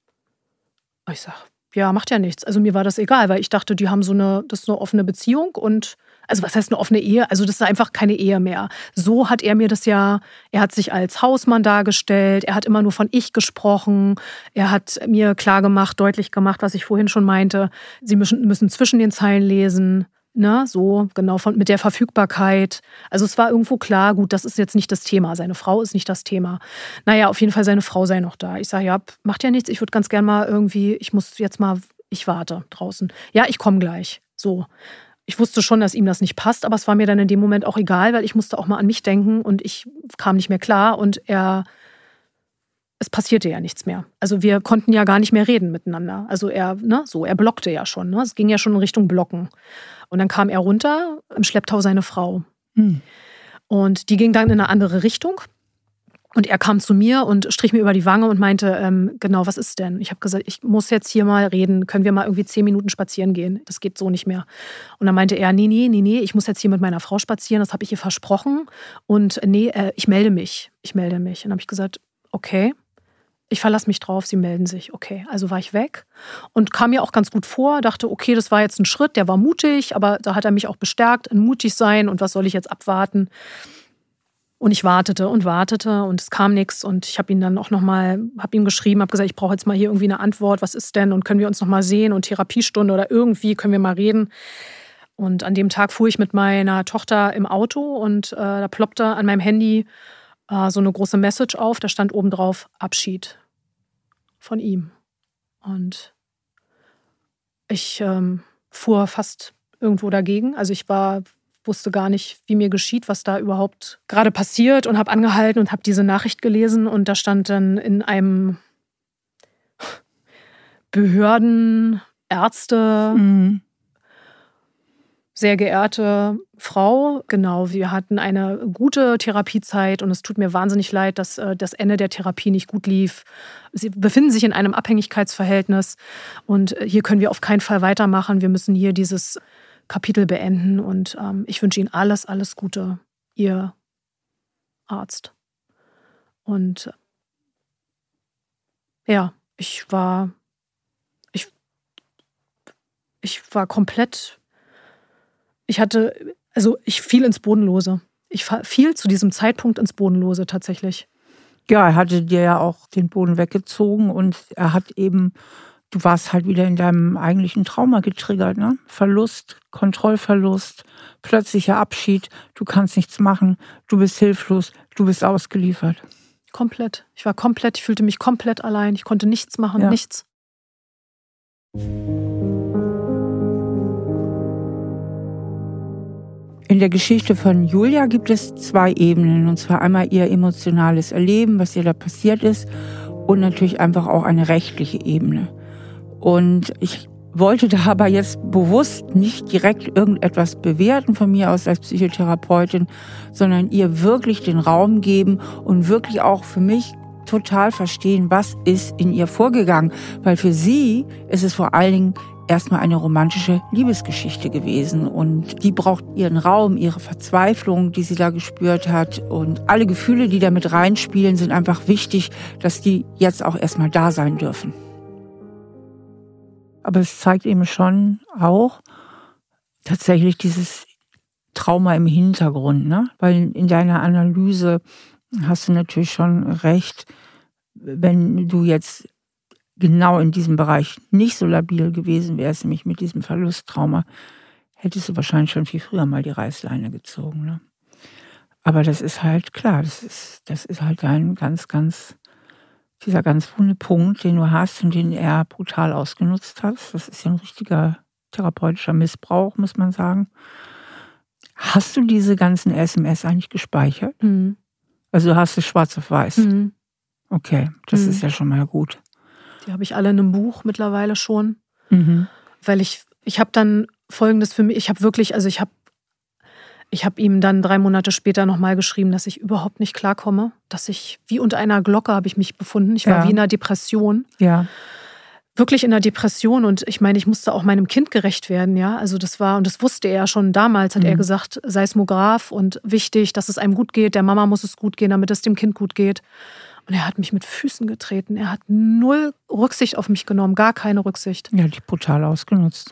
Ich sag, ja, macht ja nichts. Also mir war das egal, weil ich dachte, die haben das ist eine offene Beziehung und, also was heißt eine offene Ehe? Also das ist einfach keine Ehe mehr. So hat er mir das ja, er hat sich als Hausmann dargestellt, er hat immer nur von ich gesprochen, er hat mir klar gemacht, deutlich gemacht, was ich vorhin schon meinte, sie müssen zwischen den Zeilen lesen. Ne, so, genau, mit der Verfügbarkeit. Also es war irgendwo klar, gut, das ist jetzt nicht das Thema. Seine Frau ist nicht das Thema. Naja, auf jeden Fall, seine Frau sei noch da. Ich sage, ja, macht ja nichts. Ich würde ganz gern mal irgendwie, ich warte draußen. Ja, ich komme gleich. So. Ich wusste schon, dass ihm das nicht passt, aber es war mir dann in dem Moment auch egal, weil ich musste auch mal an mich denken und ich kam nicht mehr klar und es passierte ja nichts mehr. Also wir konnten ja gar nicht mehr reden miteinander. Also er blockte ja schon. Ne? Es ging ja schon in Richtung Blocken. Und dann kam er runter, im Schlepptau seine Frau. Und die ging dann in eine andere Richtung. Und er kam zu mir und strich mir über die Wange und meinte, genau, was ist denn? Ich habe gesagt, ich muss jetzt hier mal reden. Können wir mal irgendwie 10 Minuten spazieren gehen? Das geht so nicht mehr. Und dann meinte er, nee, ich muss jetzt hier mit meiner Frau spazieren. Das habe ich ihr versprochen. Und ich melde mich. Und dann habe ich gesagt, okay. Ich verlasse mich drauf, sie melden sich. Okay, also war ich weg und kam mir auch ganz gut vor, dachte, okay, das war jetzt ein Schritt, der war mutig, aber da hat er mich auch bestärkt in mutig sein und was soll ich jetzt abwarten? Und ich wartete und es kam nichts und ich habe ihn dann auch nochmal, habe ihm geschrieben, habe gesagt, ich brauche jetzt mal hier irgendwie eine Antwort, was ist denn und können wir uns nochmal sehen und Therapiestunde oder irgendwie können wir mal reden. Und an dem Tag fuhr ich mit meiner Tochter im Auto und da ploppte an meinem Handy so eine große Message auf, da stand oben drauf Abschied von ihm. Und ich fuhr fast irgendwo dagegen. Also ich wusste gar nicht, wie mir geschieht, was da überhaupt gerade passiert und habe angehalten und habe diese Nachricht gelesen und da stand dann in einem Behörden, Ärzte, sehr geehrte Frau, genau, wir hatten eine gute Therapiezeit und es tut mir wahnsinnig leid, dass das Ende der Therapie nicht gut lief. Sie befinden sich in einem Abhängigkeitsverhältnis und hier können wir auf keinen Fall weitermachen. Wir müssen hier dieses Kapitel beenden und ich wünsche Ihnen alles, alles Gute, Ihr Arzt. Und ja, ich war komplett. Ich fiel ins Bodenlose. Ich fiel zu diesem Zeitpunkt ins Bodenlose tatsächlich. Ja, er hatte dir ja auch den Boden weggezogen und er hat eben, du warst halt wieder in deinem eigentlichen Trauma getriggert, ne? Verlust, Kontrollverlust, plötzlicher Abschied, du kannst nichts machen, du bist hilflos, du bist ausgeliefert. Komplett. Ich fühlte mich komplett allein, ich konnte nichts machen, nichts. In der Geschichte von Julia gibt es 2 Ebenen, und zwar einmal ihr emotionales Erleben, was ihr da passiert ist, und natürlich einfach auch eine rechtliche Ebene. Und ich wollte da aber jetzt bewusst nicht direkt irgendetwas bewerten von mir aus als Psychotherapeutin, sondern ihr wirklich den Raum geben und wirklich auch für mich total verstehen, was ist in ihr vorgegangen. Weil für sie ist es vor allen Dingen erstmal eine romantische Liebesgeschichte gewesen und die braucht ihren Raum, ihre Verzweiflung, die sie da gespürt hat und alle Gefühle, die da mit reinspielen, sind einfach wichtig, dass die jetzt auch erstmal da sein dürfen. Aber es zeigt eben schon auch, tatsächlich dieses Trauma im Hintergrund, ne? Weil in deiner Analyse hast du natürlich schon recht, wenn du jetzt genau in diesem Bereich nicht so labil gewesen wärst, nämlich mit diesem Verlusttrauma, hättest du wahrscheinlich schon viel früher mal die Reißleine gezogen, ne? Aber das ist halt klar, das ist halt ein dieser ganz wunde Punkt, den du hast und den er brutal ausgenutzt hat. Das ist ja ein richtiger therapeutischer Missbrauch, muss man sagen. Hast du diese ganzen SMS eigentlich gespeichert? Mhm. Also du hast es schwarz auf weiß? Mhm. Okay, das ist ja schon mal gut. Die habe ich alle in einem Buch mittlerweile schon. Mhm. Weil ich habe dann Folgendes für mich, ich habe ihm dann 3 Monate später nochmal geschrieben, dass ich überhaupt nicht klarkomme, dass ich, wie unter einer Glocke habe ich mich befunden. Ich war wie in einer Depression. Ja. Wirklich in einer Depression und ich meine, ich musste auch meinem Kind gerecht werden, ja. Also das war, und das wusste er schon damals, hat er gesagt, Seismograph und wichtig, dass es einem gut geht, der Mama muss es gut gehen, damit es dem Kind gut geht. Und er hat mich mit Füßen getreten. Er hat 0 Rücksicht auf mich genommen, gar keine Rücksicht. Ja, dich brutal ausgenutzt.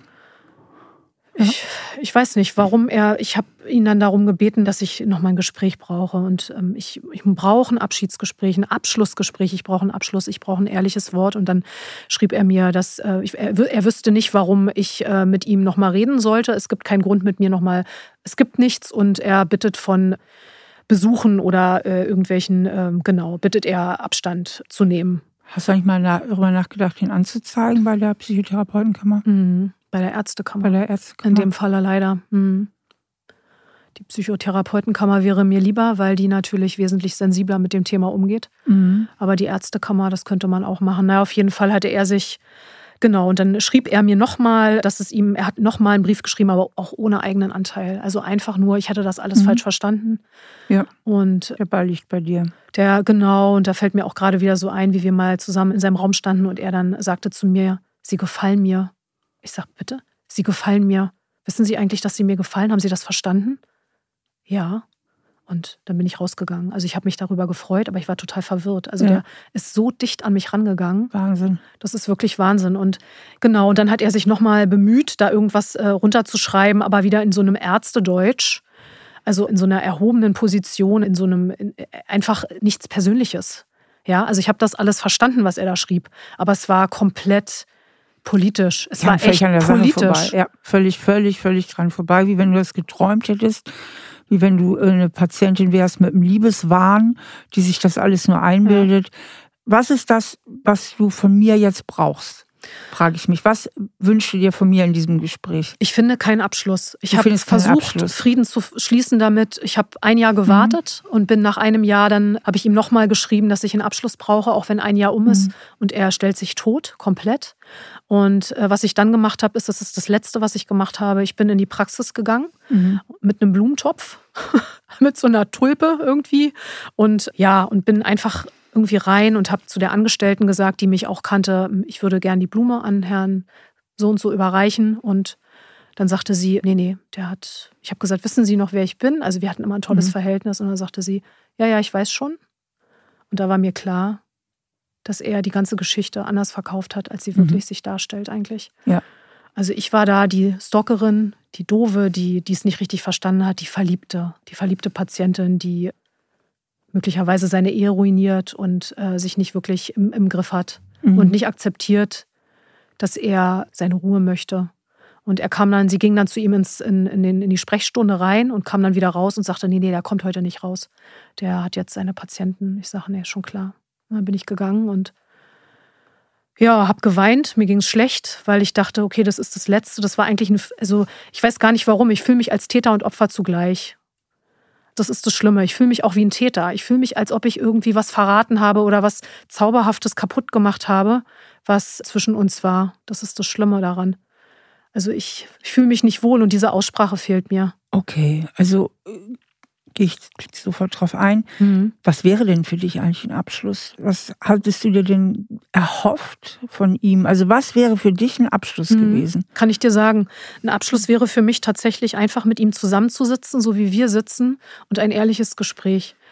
Ich weiß nicht, warum ich habe ihn dann darum gebeten, dass ich nochmal ein Gespräch brauche. Und ich brauche ein Abschiedsgespräch, ein Abschlussgespräch. Ich brauche einen Abschluss, ich brauche ein ehrliches Wort. Und dann schrieb er mir, dass er wüsste nicht, warum ich mit ihm nochmal reden sollte. Es gibt keinen Grund mit mir nochmal, es gibt nichts. Und er bittet von Besuchen oder irgendwelchen, bittet er Abstand zu nehmen. Hast du eigentlich mal darüber nachgedacht, ihn anzuzeigen bei der Psychotherapeutenkammer? Bei der Ärztekammer. Bei der Ärztekammer. In dem Falle leider. Die Psychotherapeutenkammer wäre mir lieber, weil die natürlich wesentlich sensibler mit dem Thema umgeht. Aber die Ärztekammer, das könnte man auch machen. Auf jeden Fall hatte er sich, und dann schrieb er mir nochmal, er hat nochmal einen Brief geschrieben, aber auch ohne eigenen Anteil. Also einfach nur, ich hatte das alles falsch verstanden. Ja. Und der Ball liegt bei dir. Und da fällt mir auch gerade wieder so ein, wie wir mal zusammen in seinem Raum standen und er dann sagte zu mir, Sie gefallen mir. Ich sag, bitte? Sie gefallen mir. Wissen Sie eigentlich, dass Sie mir gefallen? Haben Sie das verstanden? Ja. Und dann bin ich rausgegangen. Also ich habe mich darüber gefreut, aber ich war total verwirrt. Also der ist so dicht an mich rangegangen. Wahnsinn. Das ist wirklich Wahnsinn. Und und dann hat er sich nochmal bemüht, da irgendwas runterzuschreiben, aber wieder in so einem Ärztedeutsch. Also in so einer erhobenen Position, in so einem einfach nichts Persönliches. Ja, also ich habe das alles verstanden, was er da schrieb. Aber es war komplett politisch. Es war echt politisch. Ja, völlig dran vorbei, wie wenn du das geträumt hättest, wie wenn du eine Patientin wärst mit einem Liebeswahn, die sich das alles nur einbildet. Ja. Was ist das, was du von mir jetzt brauchst? Frage ich mich. Was wünschst du dir von mir in diesem Gespräch? Ich finde keinen Abschluss. Ich habe versucht, Frieden zu schließen damit. Ich habe 1 Jahr gewartet und bin nach einem Jahr, dann habe ich ihm nochmal geschrieben, dass ich einen Abschluss brauche, auch wenn 1 Jahr um ist. Und er stellt sich tot, komplett. Und was ich dann gemacht habe, das ist das Letzte, was ich gemacht habe. Ich bin in die Praxis gegangen mit einem Blumentopf, mit so einer Tulpe irgendwie. Und bin einfach irgendwie rein und habe zu der Angestellten gesagt, die mich auch kannte, ich würde gern die Blume an Herrn so und so überreichen. Und dann sagte sie, nee, ich habe gesagt, wissen Sie noch, wer ich bin? Also wir hatten immer ein tolles Verhältnis. Und dann sagte sie, ja, ich weiß schon. Und da war mir klar, dass er die ganze Geschichte anders verkauft hat, als sie wirklich sich darstellt eigentlich. Ja. Also ich war da die Stalkerin, die Doofe, die es nicht richtig verstanden hat, die verliebte Patientin, die möglicherweise seine Ehe ruiniert und sich nicht wirklich im Griff hat und nicht akzeptiert, dass er seine Ruhe möchte. Und sie ging dann zu ihm in die Sprechstunde rein und kam dann wieder raus und sagte, nee, der kommt heute nicht raus. Der hat jetzt seine Patienten. Ich sage, nee, ist schon klar. Und dann bin ich gegangen und habe geweint. Mir ging es schlecht, weil ich dachte, okay, das ist das Letzte. Das war eigentlich ich weiß gar nicht warum. Ich fühle mich als Täter und Opfer zugleich. Das ist das Schlimme. Ich fühle mich auch wie ein Täter. Ich fühle mich, als ob ich irgendwie was verraten habe oder was Zauberhaftes kaputt gemacht habe, was zwischen uns war. Das ist das Schlimme daran. Also ich fühle mich nicht wohl und diese Aussprache fehlt mir. Okay, also gehe ich sofort drauf ein. Was wäre denn für dich eigentlich ein Abschluss? Was hattest du dir denn erhofft von ihm? Also was wäre für dich ein Abschluss gewesen? Kann ich dir sagen, ein Abschluss wäre für mich tatsächlich einfach mit ihm zusammenzusitzen, so wie wir sitzen und ein ehrliches Gespräch.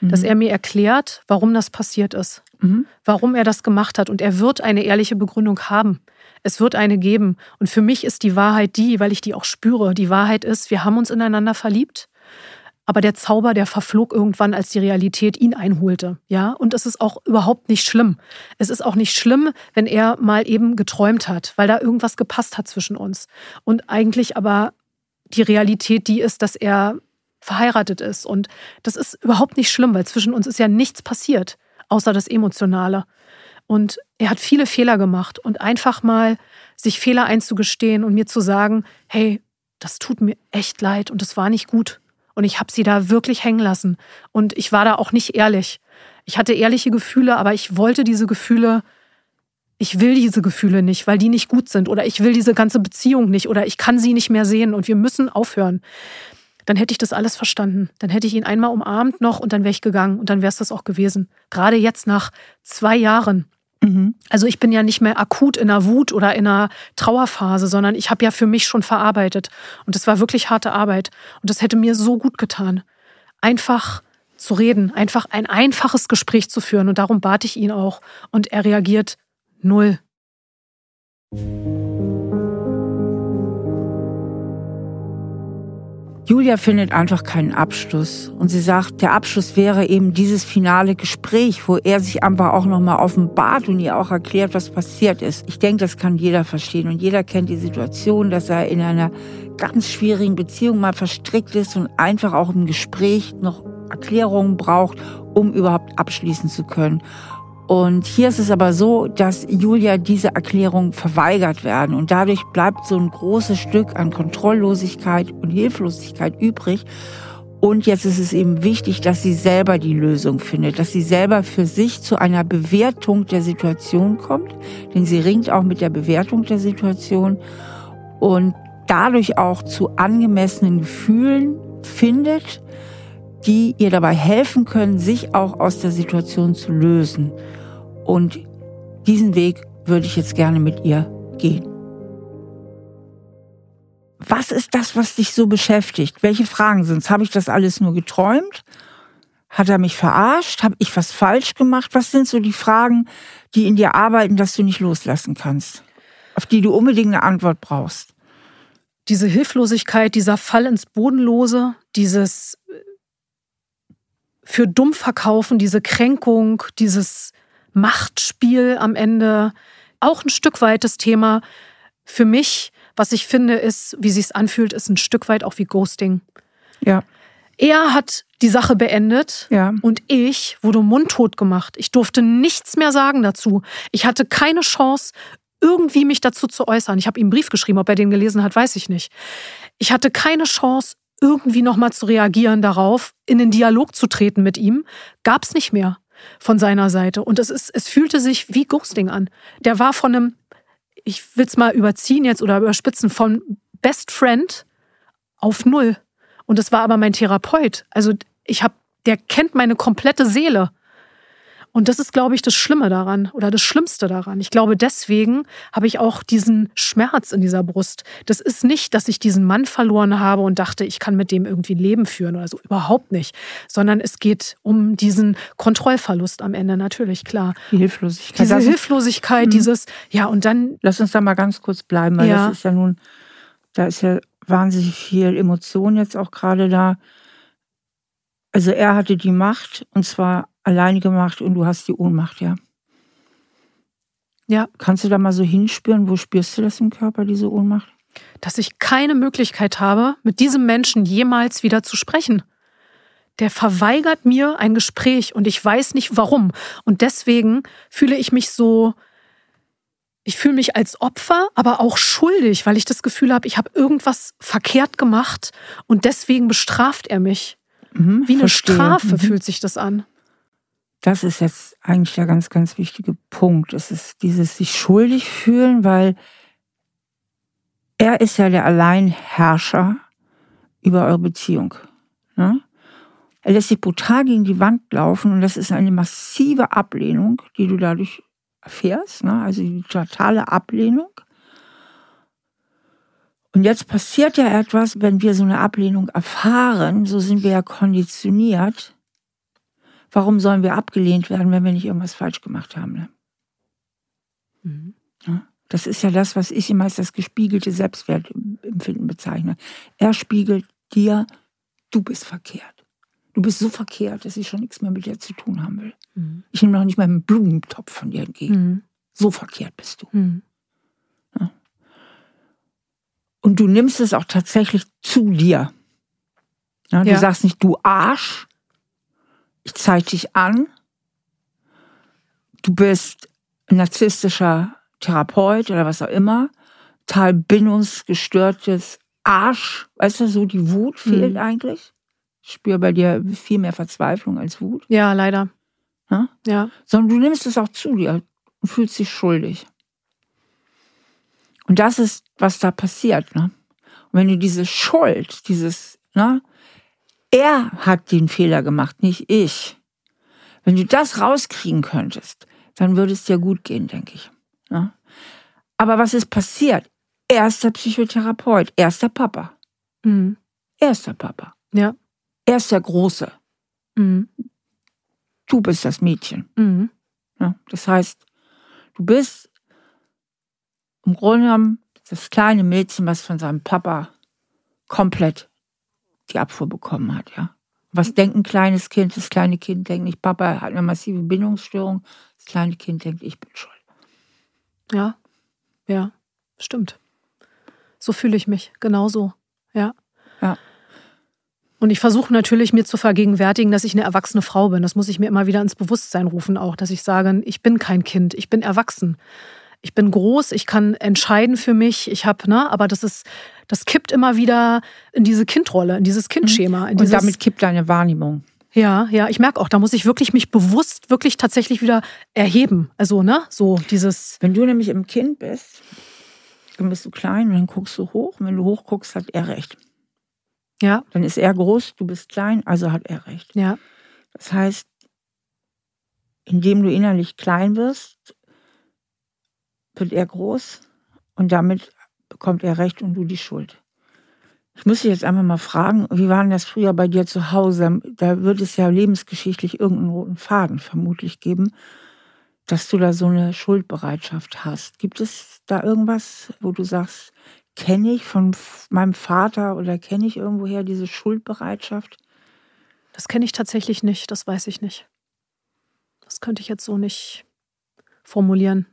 dass er mir erklärt, warum das passiert ist, warum er das gemacht hat. Und er wird eine ehrliche Begründung haben. Es wird eine geben. Und für mich ist die Wahrheit weil ich die auch spüre, die Wahrheit ist, wir haben uns ineinander verliebt. Aber der Zauber, der verflog irgendwann, als die Realität ihn einholte. Ja? Und es ist auch überhaupt nicht schlimm. Es ist auch nicht schlimm, wenn er mal eben geträumt hat, weil da irgendwas gepasst hat zwischen uns. Und eigentlich aber die Realität die ist, dass er verheiratet ist. Und das ist überhaupt nicht schlimm, weil zwischen uns ist ja nichts passiert, außer das Emotionale. Und er hat viele Fehler gemacht. Und einfach mal sich Fehler einzugestehen und mir zu sagen, hey, das tut mir echt leid und das war nicht gut. Und ich habe sie da wirklich hängen lassen. Und ich war da auch nicht ehrlich. Ich hatte ehrliche Gefühle, aber ich will diese Gefühle nicht, weil die nicht gut sind. Oder ich will diese ganze Beziehung nicht. Oder ich kann sie nicht mehr sehen und wir müssen aufhören. Dann hätte ich das alles verstanden. Dann hätte ich ihn einmal umarmt noch und dann wäre ich gegangen. Und dann wäre es das auch gewesen. Gerade jetzt nach 2 Jahren. Also ich bin ja nicht mehr akut in einer Wut oder in einer Trauerphase, sondern ich habe ja für mich schon verarbeitet. Und das war wirklich harte Arbeit. Und das hätte mir so gut getan. Einfach zu reden, einfach ein einfaches Gespräch zu führen. Und darum bat ich ihn auch. Und er reagiert 0. Julia findet einfach keinen Abschluss. Und sie sagt, der Abschluss wäre eben dieses finale Gespräch, wo er sich einfach auch nochmal offenbart und ihr auch erklärt, was passiert ist. Ich denke, das kann jeder verstehen. Und jeder kennt die Situation, dass er in einer ganz schwierigen Beziehung mal verstrickt ist und einfach auch im Gespräch noch Erklärungen braucht, um überhaupt abschließen zu können. Und hier ist es aber so, dass Julia diese Erklärungen verweigert werden. Und dadurch bleibt so ein großes Stück an Kontrolllosigkeit und Hilflosigkeit übrig. Und jetzt ist es eben wichtig, dass sie selber die Lösung findet, dass sie selber für sich zu einer Bewertung der Situation kommt. Denn sie ringt auch mit der Bewertung der Situation und dadurch auch zu angemessenen Gefühlen findet, die ihr dabei helfen können, sich auch aus der Situation zu lösen. Und diesen Weg würde ich jetzt gerne mit ihr gehen. Was ist das, was dich so beschäftigt? Welche Fragen sind es? Habe ich das alles nur geträumt? Hat er mich verarscht? Habe ich was falsch gemacht? Was sind so die Fragen, die in dir arbeiten, dass du nicht loslassen kannst? Auf die du unbedingt eine Antwort brauchst. Diese Hilflosigkeit, dieser Fall ins Bodenlose, dieses für dumm verkaufen, diese Kränkung, dieses Machtspiel am Ende. Auch ein Stück weit das Thema für mich, was ich finde, ist, wie sich's anfühlt, ist ein Stück weit auch wie Ghosting. Ja. Er hat die Sache beendet und ich wurde mundtot gemacht. Ich durfte nichts mehr sagen dazu. Ich hatte keine Chance, irgendwie mich dazu zu äußern. Ich habe ihm einen Brief geschrieben, ob er den gelesen hat, weiß ich nicht. Ich hatte keine Chance, irgendwie nochmal zu reagieren darauf, in den Dialog zu treten mit ihm. Gab's nicht mehr von seiner Seite. Und es fühlte sich wie Ghosting an. Der war von einem, ich will es mal überziehen jetzt oder überspitzen, von Best Friend auf 0. Und das war aber mein Therapeut. Also der kennt meine komplette Seele. Und das ist, glaube ich, das Schlimme daran oder das Schlimmste daran. Ich glaube, deswegen habe ich auch diesen Schmerz in dieser Brust. Das ist nicht, dass ich diesen Mann verloren habe und dachte, ich kann mit dem irgendwie ein Leben führen oder so. Überhaupt nicht. Sondern es geht um diesen Kontrollverlust am Ende, natürlich, klar. Die Hilflosigkeit. Diese Hilflosigkeit, dieses, ja, und dann... Lass uns da mal ganz kurz bleiben, weil das ist ja nun, da ist ja wahnsinnig viel Emotion jetzt auch gerade da. Also er hatte die Macht und zwar alleinige Macht und du hast die Ohnmacht, ja. Ja. Kannst du da mal so hinspüren, wo spürst du das im Körper, diese Ohnmacht? Dass ich keine Möglichkeit habe, mit diesem Menschen jemals wieder zu sprechen. Der verweigert mir ein Gespräch und ich weiß nicht warum. Und deswegen fühle ich mich so, ich fühle mich als Opfer, aber auch schuldig, weil ich das Gefühl habe, ich habe irgendwas verkehrt gemacht und deswegen bestraft er mich. Wie eine Strafe fühlt sich das an. Das ist jetzt eigentlich der ganz, ganz wichtige Punkt. Es ist dieses sich schuldig fühlen, weil er ist ja der Alleinherrscher über eure Beziehung. Ne? Er lässt sich brutal gegen die Wand laufen und das ist eine massive Ablehnung, die du dadurch erfährst. Ne? Also die totale Ablehnung. Und jetzt passiert ja etwas, wenn wir so eine Ablehnung erfahren, so sind wir ja konditioniert, Warum sollen wir abgelehnt werden, wenn wir nicht irgendwas falsch gemacht haben? Ne? Mhm. Ja, das ist ja das, was ich immer als das gespiegelte Selbstwertempfinden bezeichne. Er spiegelt dir, du bist verkehrt. Du bist so verkehrt, dass ich schon nichts mehr mit dir zu tun haben will. Mhm. Ich nehme noch nicht mal einen Blumentopf von dir entgegen. Mhm. So verkehrt bist du. Mhm. Ja. Und du nimmst es auch tatsächlich zu dir. Ja, du sagst nicht, du Arsch, ich zeige dich an. Du bist ein narzisstischer Therapeut oder was auch immer. Total bindungsgestörtes Arsch. Weißt du, so die Wut fehlt eigentlich. Ich spüre bei dir viel mehr Verzweiflung als Wut. Ja, leider. Ja? Sondern du nimmst es auch zu dir und fühlst dich schuldig. Und das ist, was da passiert. Ne? Und wenn du diese Schuld, er hat den Fehler gemacht, nicht ich. Wenn du das rauskriegen könntest, dann würde es dir gut gehen, denke ich. Ne? Aber was ist passiert? Er ist der Psychotherapeut, er ist der Papa. Mhm. Er ist der Papa. Ja. Er ist der Große. Mhm. Du bist das Mädchen. Mhm. Ja, das heißt, du bist im Grunde genommen das kleine Mädchen, was von seinem Papa komplett die Abfuhr bekommen hat. Ja? Was denkt ein kleines Kind? Das kleine Kind denkt nicht, Papa hat eine massive Bindungsstörung. Das kleine Kind denkt, ich bin schuld. Ja, ja, stimmt. So fühle ich mich, genauso. Ja. Und ich versuche natürlich, mir zu vergegenwärtigen, dass ich eine erwachsene Frau bin. Das muss ich mir immer wieder ins Bewusstsein rufen auch, dass ich sage, ich bin kein Kind, ich bin erwachsen. Ich bin groß, ich kann entscheiden für mich, aber das kippt immer wieder in diese Kindrolle, in dieses Kindschema. Und damit kippt deine Wahrnehmung. Ja, ich merke auch, da muss ich wirklich mich bewusst wirklich tatsächlich wieder erheben. Also, so dieses... Wenn du nämlich im Kind bist, dann bist du klein und dann guckst du hoch. Und wenn du hoch guckst, hat er recht. Ja. Dann ist er groß, du bist klein, also hat er recht. Ja. Das heißt, indem du innerlich klein wirst, wird er groß und damit bekommt er recht und du die Schuld. Ich muss dich jetzt einfach mal fragen, wie war denn das früher bei dir zu Hause? Da wird es ja lebensgeschichtlich irgendeinen roten Faden vermutlich geben, dass du da so eine Schuldbereitschaft hast. Gibt es da irgendwas, wo du sagst, kenne ich von meinem Vater oder kenne ich irgendwoher diese Schuldbereitschaft? Das kenne ich tatsächlich nicht, das weiß ich nicht. Das könnte ich jetzt so nicht formulieren.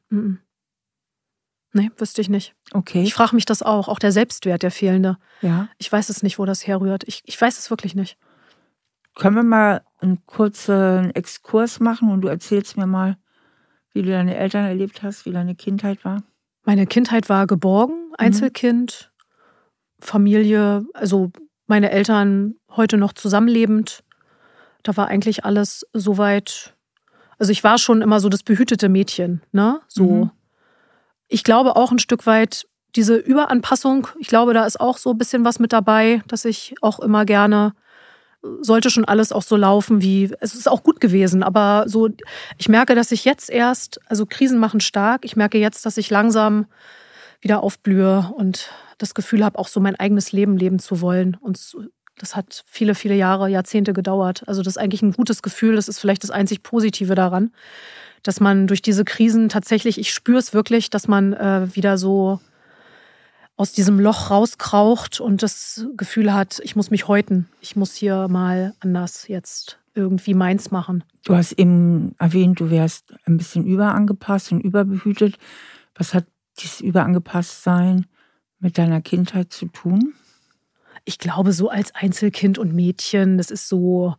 Nee, wüsste ich nicht. Okay. Ich frage mich das auch der Selbstwert, der fehlende. Ja. Ich weiß es nicht, wo das herrührt. Ich weiß es wirklich nicht. Können wir mal einen kurzen Exkurs machen und du erzählst mir mal, wie du deine Eltern erlebt hast, wie deine Kindheit war? Meine Kindheit war geborgen, Einzelkind, Familie, also meine Eltern heute noch zusammenlebend. Da war eigentlich alles soweit. Also ich war schon immer so das behütete Mädchen, ne? So. Ich glaube auch ein Stück weit diese Überanpassung, ich glaube, da ist auch so ein bisschen was mit dabei, dass ich auch immer gerne, sollte schon alles auch so laufen wie, es ist auch gut gewesen, aber so, ich merke, dass ich jetzt erst, also Krisen machen stark, ich merke jetzt, dass ich langsam wieder aufblühe und das Gefühl habe, auch so mein eigenes Leben leben zu wollen. Und das hat viele, viele Jahre, Jahrzehnte gedauert. Also das ist eigentlich ein gutes Gefühl, das ist vielleicht das einzig Positive daran, dass man durch diese Krisen tatsächlich, ich spüre es wirklich, dass man wieder so aus diesem Loch rauskraucht und das Gefühl hat, ich muss mich häuten. Ich muss hier mal anders jetzt irgendwie meins machen. Du hast eben erwähnt, du wärst ein bisschen überangepasst und überbehütet. Was hat dieses Überangepasstsein mit deiner Kindheit zu tun? Ich glaube, so als Einzelkind und Mädchen, das ist so,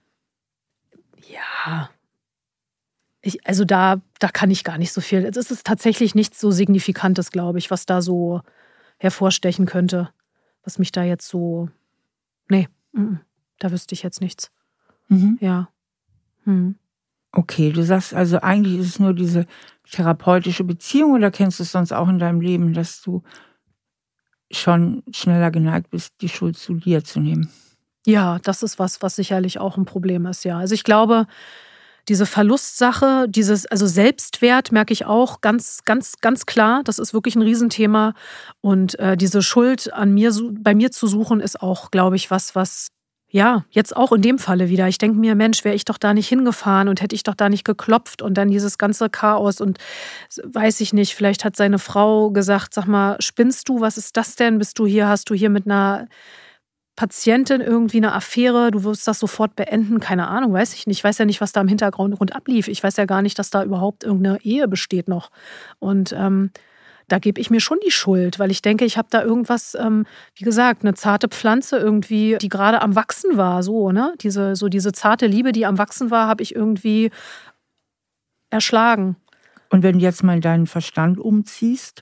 ja... Also da kann ich gar nicht so viel. Es ist tatsächlich nichts so Signifikantes, glaube ich, was da so hervorstechen könnte. Was mich da jetzt so... Nee, da wüsste ich jetzt nichts. Ja. Okay, du sagst also, eigentlich ist es nur diese therapeutische Beziehung oder kennst du es sonst auch in deinem Leben, dass du schon schneller geneigt bist, die Schuld zu dir zu nehmen? Ja, das ist was sicherlich auch ein Problem ist, ja. Also ich glaube... Diese Verlustsache, also Selbstwert merke ich auch ganz, ganz, ganz klar. Das ist wirklich ein Riesenthema. Und diese Schuld bei mir zu suchen, ist auch, glaube ich, was Ja, jetzt auch in dem Falle wieder. Ich denke mir, Mensch, wäre ich doch da nicht hingefahren und hätte ich doch da nicht geklopft und dann dieses ganze Chaos und weiß ich nicht, vielleicht hat seine Frau gesagt, sag mal, spinnst du, was ist das denn? Hast du hier mit einer Patientin irgendwie eine Affäre, du wirst das sofort beenden, keine Ahnung, weiß ich nicht. Ich weiß ja nicht, was da im Hintergrund ablief. Ich weiß ja gar nicht, dass da überhaupt irgendeine Ehe besteht noch. Und da gebe ich mir schon die Schuld, weil ich denke, ich habe da irgendwas, wie gesagt, eine zarte Pflanze irgendwie, die gerade am Wachsen war, so, ne? Diese zarte Liebe, die am Wachsen war, habe ich irgendwie erschlagen. Und wenn du jetzt mal deinen Verstand umziehst?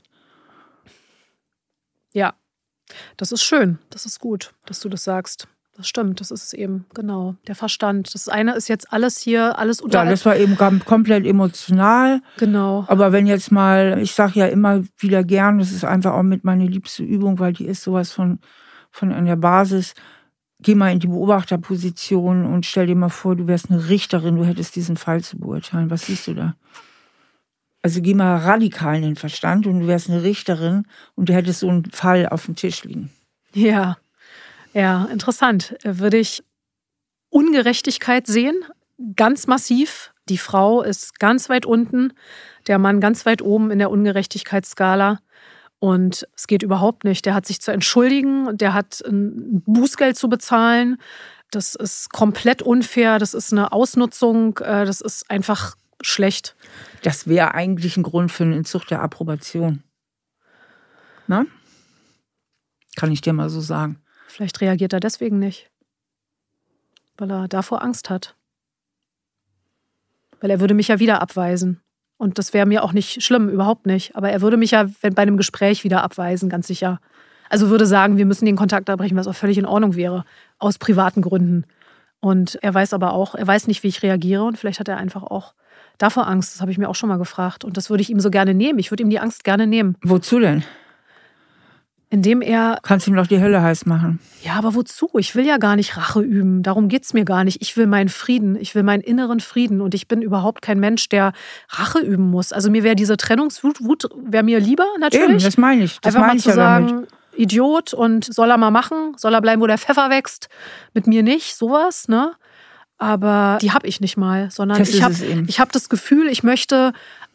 Ja, das ist schön, das ist gut, dass du das sagst. Das stimmt, das ist es eben, genau. Der Verstand. Das eine ist jetzt alles hier, alles Ja, das war eben komplett emotional. Genau. Aber wenn jetzt mal, ich sage ja immer wieder gern, das ist einfach auch mit meine liebste Übung, weil die ist sowas von an der Basis. Geh mal in die Beobachterposition und stell dir mal vor, du wärst eine Richterin, du hättest diesen Fall zu beurteilen. Was siehst du da? Also geh mal radikal in den Verstand und du wärst eine Richterin und du hättest so einen Fall auf dem Tisch liegen. Ja. Ja, interessant. Würde ich Ungerechtigkeit sehen, ganz massiv. Die Frau ist ganz weit unten, der Mann ganz weit oben in der Ungerechtigkeitsskala. Und es geht überhaupt nicht. Der hat sich zu entschuldigen, der hat ein Bußgeld zu bezahlen. Das ist komplett unfair, das ist eine Ausnutzung, das ist einfach schlecht. Das wäre eigentlich ein Grund für einen Entzug der Approbation. Na? Kann ich dir mal so sagen. Vielleicht reagiert er deswegen nicht, weil er davor Angst hat. Weil er würde mich ja wieder abweisen. Und das wäre mir auch nicht schlimm, überhaupt nicht. Aber er würde mich ja bei einem Gespräch wieder abweisen, ganz sicher. Also würde sagen, wir müssen den Kontakt abbrechen, was auch völlig in Ordnung wäre, aus privaten Gründen. Und er weiß aber auch, er weiß nicht, wie ich reagiere. Und vielleicht hat er einfach auch davor Angst. Das habe ich mir auch schon mal gefragt. Und das würde ich ihm so gerne nehmen. Ich würde ihm die Angst gerne nehmen. Wozu denn? Indem er... Kannst ihm doch die Hölle heiß machen. Ja, aber wozu? Ich will ja gar nicht Rache üben. Darum geht's mir gar nicht. Ich will meinen Frieden. Ich will meinen inneren Frieden. Und ich bin überhaupt kein Mensch, der Rache üben muss. Also mir wäre diese Trennungswut wäre mir lieber, natürlich. Eben, das meine ich. Einfach mal zu sagen, Idiot und soll er mal machen, soll er bleiben, wo der Pfeffer wächst. Mit mir nicht, sowas, ne? Aber die habe ich nicht mal. Sondern ich habe das Gefühl, ich möchte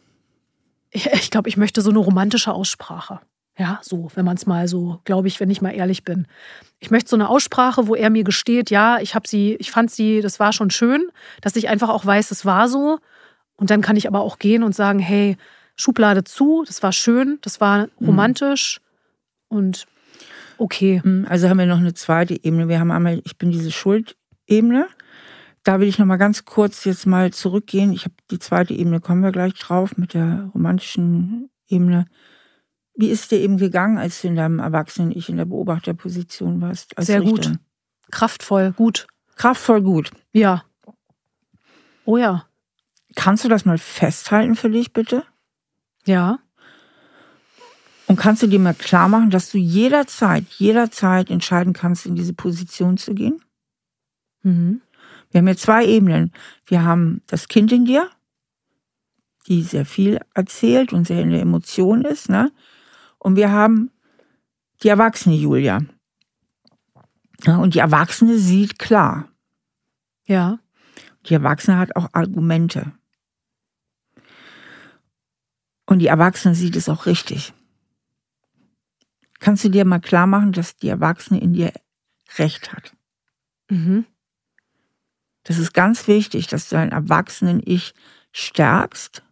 so eine romantische Aussprache. Ja, so, wenn man es mal so, glaube ich, wenn ich mal ehrlich bin. Ich möchte so eine Aussprache, wo er mir gesteht, ja, ich fand sie, das war schon schön, dass ich einfach auch weiß, es war so. Und dann kann ich aber auch gehen und sagen, hey, Schublade zu, das war schön, das war romantisch und okay. Also haben wir noch eine zweite Ebene. Wir haben einmal, ich bin diese Schuldebene. Da will ich noch mal ganz kurz jetzt mal zurückgehen. Ich habe die zweite Ebene, kommen wir gleich drauf, mit der romantischen Ebene. Wie ist dir eben gegangen, als du in deinem Erwachsenen-Ich in der Beobachterposition warst? Sehr gut. Kraftvoll, gut. Kraftvoll, gut. Ja. Oh ja. Kannst du das mal festhalten für dich, bitte? Ja. Und kannst du dir mal klar machen, dass du jederzeit entscheiden kannst, in diese Position zu gehen? Mhm. Wir haben hier zwei Ebenen. Wir haben das Kind in dir, die sehr viel erzählt und sehr in der Emotion ist, ne? Und wir haben die erwachsene Julia. Ja, und die Erwachsene sieht klar. Ja. Die Erwachsene hat auch Argumente. Und die Erwachsene sieht es auch richtig. Kannst du dir mal klar machen, dass die Erwachsene in dir Recht hat? Mhm. Das ist ganz wichtig, dass du dein Erwachsenen-Ich stärkst,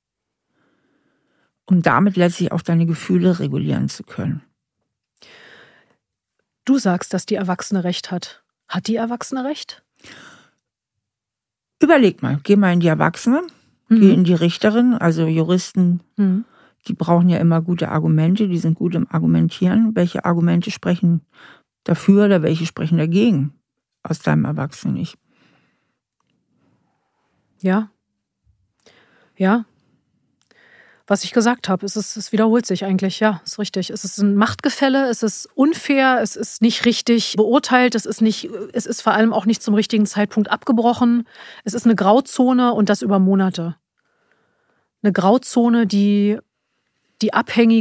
um damit letztlich auch deine Gefühle regulieren zu können. Du sagst, dass die Erwachsene Recht hat. Hat die Erwachsene Recht? Überleg mal, geh mal in die Erwachsene, geh in die Richterin, also Juristen, die brauchen ja immer gute Argumente, die sind gut im Argumentieren. Welche Argumente sprechen dafür oder welche sprechen dagegen aus deinem Erwachsenen-Ich? Ja. Ja. Was ich gesagt habe, es wiederholt sich eigentlich, ja, ist richtig. Es ist ein Machtgefälle, es ist unfair, es ist nicht richtig beurteilt, es ist vor allem auch nicht zum richtigen Zeitpunkt abgebrochen. Es ist eine Grauzone und das über Monate. Eine Grauzone, die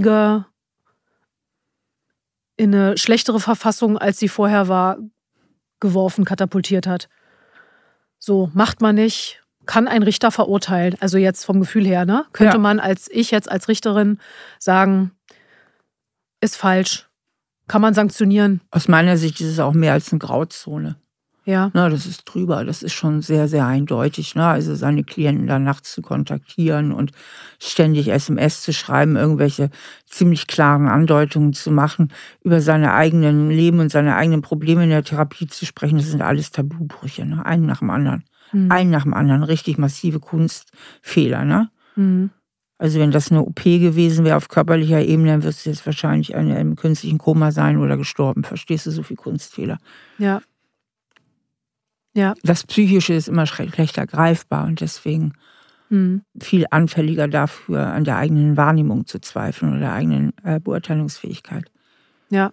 Abhängige in eine schlechtere Verfassung, als sie vorher war, geworfen, katapultiert hat. So, macht man nicht, kann ein Richter verurteilen. Also jetzt vom Gefühl her, ne? Könnte man als Richterin sagen, ist falsch. Kann man sanktionieren. Aus meiner Sicht ist es auch mehr als eine Grauzone. Ja. Na, das ist drüber. Das ist schon sehr, sehr eindeutig. Ne? Also seine Klienten dann nachts zu kontaktieren und ständig SMS zu schreiben, irgendwelche ziemlich klaren Andeutungen zu machen, über seine eigenen Leben und seine eigenen Probleme in der Therapie zu sprechen. Das sind alles Tabubrüche, ne? Einen nach dem anderen. Einen nach dem anderen. Richtig massive Kunstfehler. Ne? Also wenn das eine OP gewesen wäre auf körperlicher Ebene, dann würdest du jetzt wahrscheinlich in einem künstlichen Koma sein oder gestorben. Verstehst du, so viel Kunstfehler? Ja. Ja. Das Psychische ist immer schlechter greifbar und deswegen viel anfälliger dafür, an der eigenen Wahrnehmung zu zweifeln oder der eigenen Beurteilungsfähigkeit. Ja.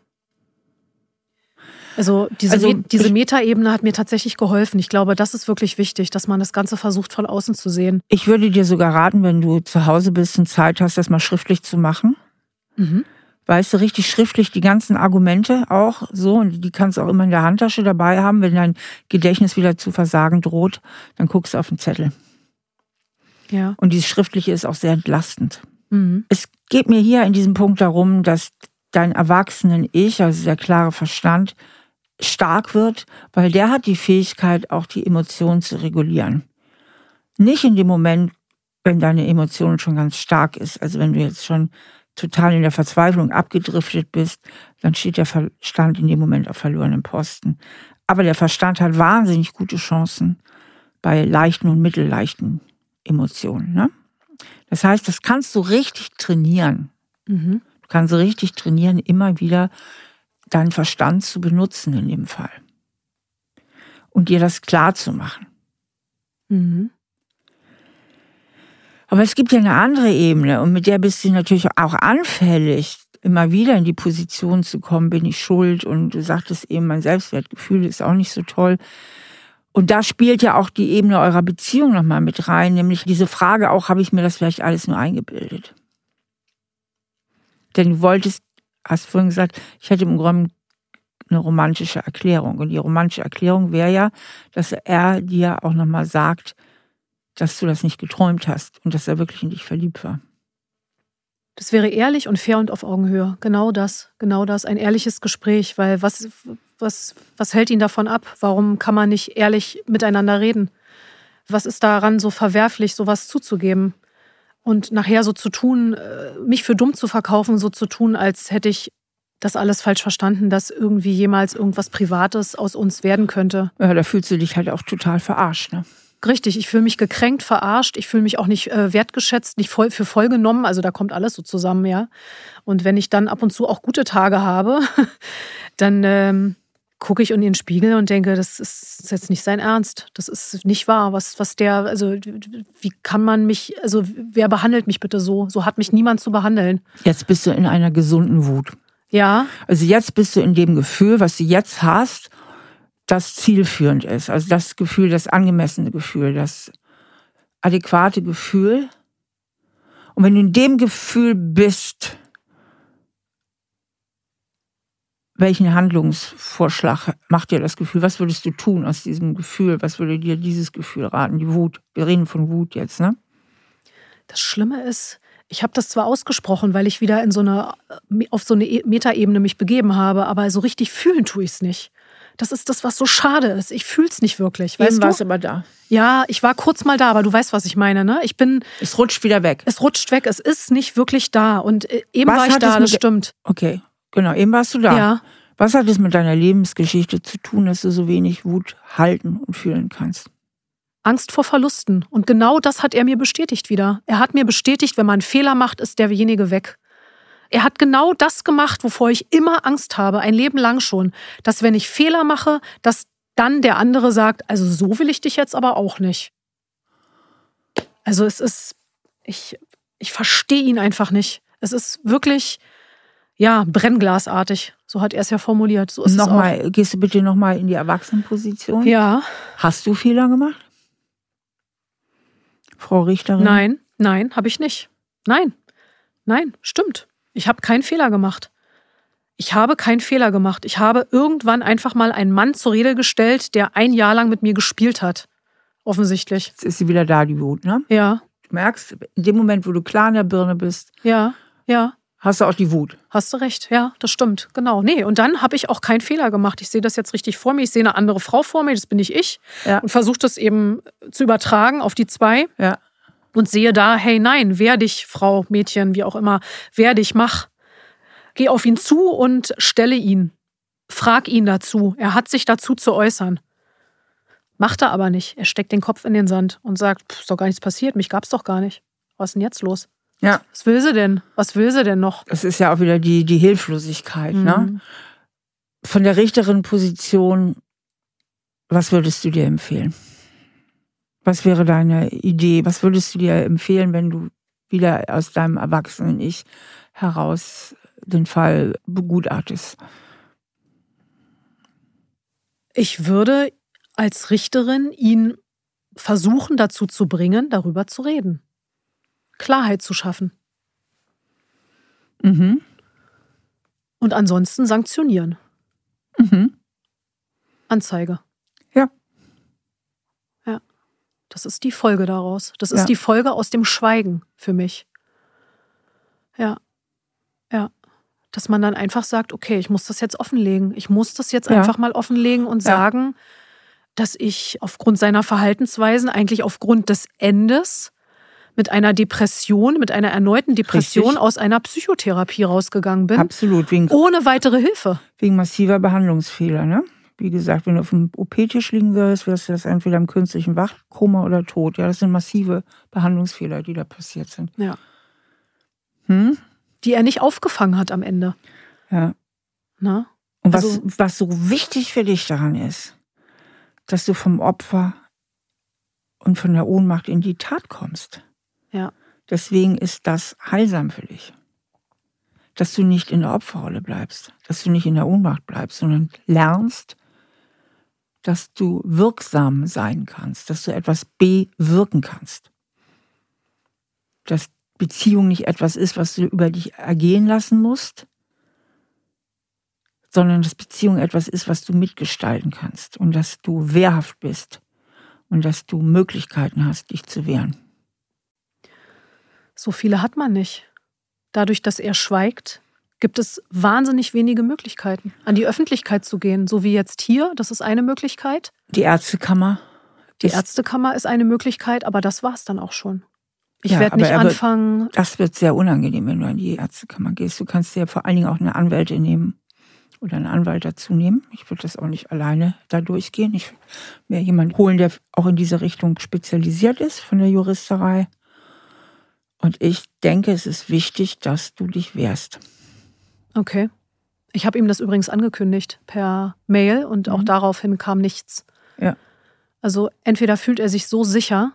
Also diese Metaebene hat mir tatsächlich geholfen. Ich glaube, das ist wirklich wichtig, dass man das Ganze versucht, von außen zu sehen. Ich würde dir sogar raten, wenn du zu Hause bist und Zeit hast, das mal schriftlich zu machen. Weißt du, richtig schriftlich die ganzen Argumente auch so, und die kannst du auch immer in der Handtasche dabei haben. Wenn dein Gedächtnis wieder zu versagen droht, dann guckst du auf den Zettel. Ja. Und dieses Schriftliche ist auch sehr entlastend. Es geht mir hier in diesem Punkt darum, dass dein Erwachsenen-Ich, also der klare Verstand, stark wird, weil der hat die Fähigkeit, auch die Emotionen zu regulieren. Nicht in dem Moment, wenn deine Emotion schon ganz stark ist, also wenn du jetzt schon total in der Verzweiflung abgedriftet bist, dann steht der Verstand in dem Moment auf verlorenem Posten. Aber der Verstand hat wahnsinnig gute Chancen bei leichten und mittelleichten Emotionen. Ne? Das heißt, das kannst du richtig trainieren. Du kannst richtig trainieren, immer wieder deinen Verstand zu benutzen in dem Fall. Und dir das klar zu machen. Aber es gibt ja eine andere Ebene und mit der bist du natürlich auch anfällig, immer wieder in die Position zu kommen, bin ich schuld? Und du sagtest eben, mein Selbstwertgefühl ist auch nicht so toll. Und da spielt ja auch die Ebene eurer Beziehung nochmal mit rein, nämlich diese Frage auch, habe ich mir das vielleicht alles nur eingebildet? Denn du hast vorhin gesagt, ich hätte im Grunde eine romantische Erklärung. Und die romantische Erklärung wäre ja, dass er dir auch nochmal sagt, dass du das nicht geträumt hast und dass er wirklich in dich verliebt war. Das wäre ehrlich und fair und auf Augenhöhe. Genau das. Ein ehrliches Gespräch. Weil was hält ihn davon ab? Warum kann man nicht ehrlich miteinander reden? Was ist daran so verwerflich, sowas zuzugeben? Und nachher so zu tun, mich für dumm zu verkaufen, so zu tun, als hätte ich das alles falsch verstanden, dass irgendwie jemals irgendwas Privates aus uns werden könnte. Ja, da fühlst du dich halt auch total verarscht, ne? Richtig, ich fühle mich gekränkt, verarscht, ich fühle mich auch nicht wertgeschätzt, nicht für voll genommen, also da kommt alles so zusammen, ja. Und wenn ich dann ab und zu auch gute Tage habe, dann gucke ich in den Spiegel und denke, das ist jetzt nicht sein Ernst, das ist nicht wahr, also wie kann man mich, also wer behandelt mich bitte so? So hat mich niemand zu behandeln. Jetzt bist du in einer gesunden Wut. Ja. Also jetzt bist du in dem Gefühl, was du jetzt hast, das zielführend ist. Also das Gefühl, das angemessene Gefühl, das adäquate Gefühl. Und wenn du in dem Gefühl bist, welchen Handlungsvorschlag macht dir das Gefühl? Was würdest du tun aus diesem Gefühl? Was würde dir dieses Gefühl raten? Die Wut. Wir reden von Wut jetzt, ne? Das Schlimme ist, ich habe das zwar ausgesprochen, weil ich wieder auf so eine Metaebene mich begeben habe, aber so richtig fühlen tue ich es nicht. Das ist das, was so schade ist. Ich fühle es nicht wirklich. Eben war es aber da. Ja, ich war kurz mal da, aber du weißt, was ich meine, ne? Es rutscht wieder weg. Es rutscht weg. Es ist nicht wirklich da. Und eben war ich da, das stimmt. Okay, genau. Eben warst du da. Ja. Was hat es mit deiner Lebensgeschichte zu tun, dass du so wenig Wut halten und fühlen kannst? Angst vor Verlusten. Und genau das hat er mir bestätigt wieder. Er hat mir bestätigt, wenn man einen Fehler macht, ist derjenige weg. Er hat genau das gemacht, wovor ich immer Angst habe, ein Leben lang schon. Dass wenn ich Fehler mache, dass dann der andere sagt, also so will ich dich jetzt aber auch nicht. Also es ist, ich verstehe ihn einfach nicht. Es ist wirklich, ja, brennglasartig. So hat er es ja formuliert. So ist es auch. Gehst du bitte nochmal in die Erwachsenenposition? Ja. Hast du Fehler gemacht? Frau Richterin? Nein, habe ich nicht. Nein, stimmt. Ich habe keinen Fehler gemacht. Ich habe keinen Fehler gemacht. Ich habe irgendwann einfach mal einen Mann zur Rede gestellt, der 1 Jahr lang mit mir gespielt hat. Offensichtlich. Jetzt ist sie wieder da, die Wut, ne? Ja. Du merkst, in dem Moment, wo du klar in der Birne bist, Ja. hast du auch die Wut. Hast du recht, ja, das stimmt, genau. Nee, und dann habe ich auch keinen Fehler gemacht. Ich sehe das jetzt richtig vor mir. Ich sehe eine andere Frau vor mir, das bin nicht ich. Ja. Und versuche das eben zu übertragen auf die 2. Ja. Und sehe da, hey, nein, wehr dich, Frau, Mädchen, wie auch immer, wehr dich, mach. Geh auf ihn zu und stelle ihn. Frag ihn dazu. Er hat sich dazu zu äußern. Macht er aber nicht. Er steckt den Kopf in den Sand und sagt, ist doch gar nichts passiert, mich gab's doch gar nicht. Was ist denn jetzt los? Ja. Was will sie denn? Was will sie denn noch? Das ist ja auch wieder die Hilflosigkeit. Ne? Von der Richterin-Position, was würdest du dir empfehlen? Was wäre deine Idee? Was würdest du dir empfehlen, wenn du wieder aus deinem Erwachsenen-Ich heraus den Fall begutachtest? Ich würde als Richterin ihn versuchen dazu zu bringen, darüber zu reden. Klarheit zu schaffen. Mhm. Und ansonsten sanktionieren. Mhm. Anzeige. Ja. Ja. Das ist die Folge daraus. Das ist die Folge aus dem Schweigen für mich. Ja. Ja. Dass man dann einfach sagt, okay, ich muss das jetzt offenlegen. Ich muss das jetzt einfach mal offenlegen und sagen, dass ich aufgrund seiner Verhaltensweisen, eigentlich aufgrund des Endes, mit einer Depression, mit einer erneuten Depression aus einer Psychotherapie rausgegangen bin. Absolut. Ohne weitere Hilfe. Wegen massiver Behandlungsfehler, ne? Wie gesagt, wenn du auf dem OP-Tisch liegen wirst du das entweder im künstlichen Wachkoma oder tot. Ja, das sind massive Behandlungsfehler, die da passiert sind. Ja. Die er nicht aufgefangen hat am Ende. Ja. Na? Und was so wichtig für dich daran ist, dass du vom Opfer und von der Ohnmacht in die Tat kommst. Ja. Deswegen ist das heilsam für dich. Dass du nicht in der Opferrolle bleibst, dass du nicht in der Ohnmacht bleibst, sondern lernst, dass du wirksam sein kannst, dass du etwas bewirken kannst. Dass Beziehung nicht etwas ist, was du über dich ergehen lassen musst, sondern dass Beziehung etwas ist, was du mitgestalten kannst und dass du wehrhaft bist und dass du Möglichkeiten hast, dich zu wehren. So viele hat man nicht. Dadurch, dass er schweigt, gibt es wahnsinnig wenige Möglichkeiten, an die Öffentlichkeit zu gehen. So wie jetzt hier, das ist eine Möglichkeit. Die Ärztekammer. Die Ärztekammer ist eine Möglichkeit, aber das war es dann auch schon. Ich werde nicht anfangen. Das wird sehr unangenehm, wenn du an die Ärztekammer gehst. Du kannst dir vor allen Dingen auch eine Anwältin nehmen oder einen Anwalt dazu nehmen. Ich würde das auch nicht alleine da durchgehen. Ich würde mir jemanden holen, der auch in diese Richtung spezialisiert ist von der Juristerei. Und ich denke, es ist wichtig, dass du dich wehrst. Okay. Ich habe ihm das übrigens angekündigt per Mail und auch daraufhin kam nichts. Ja. Also entweder fühlt er sich so sicher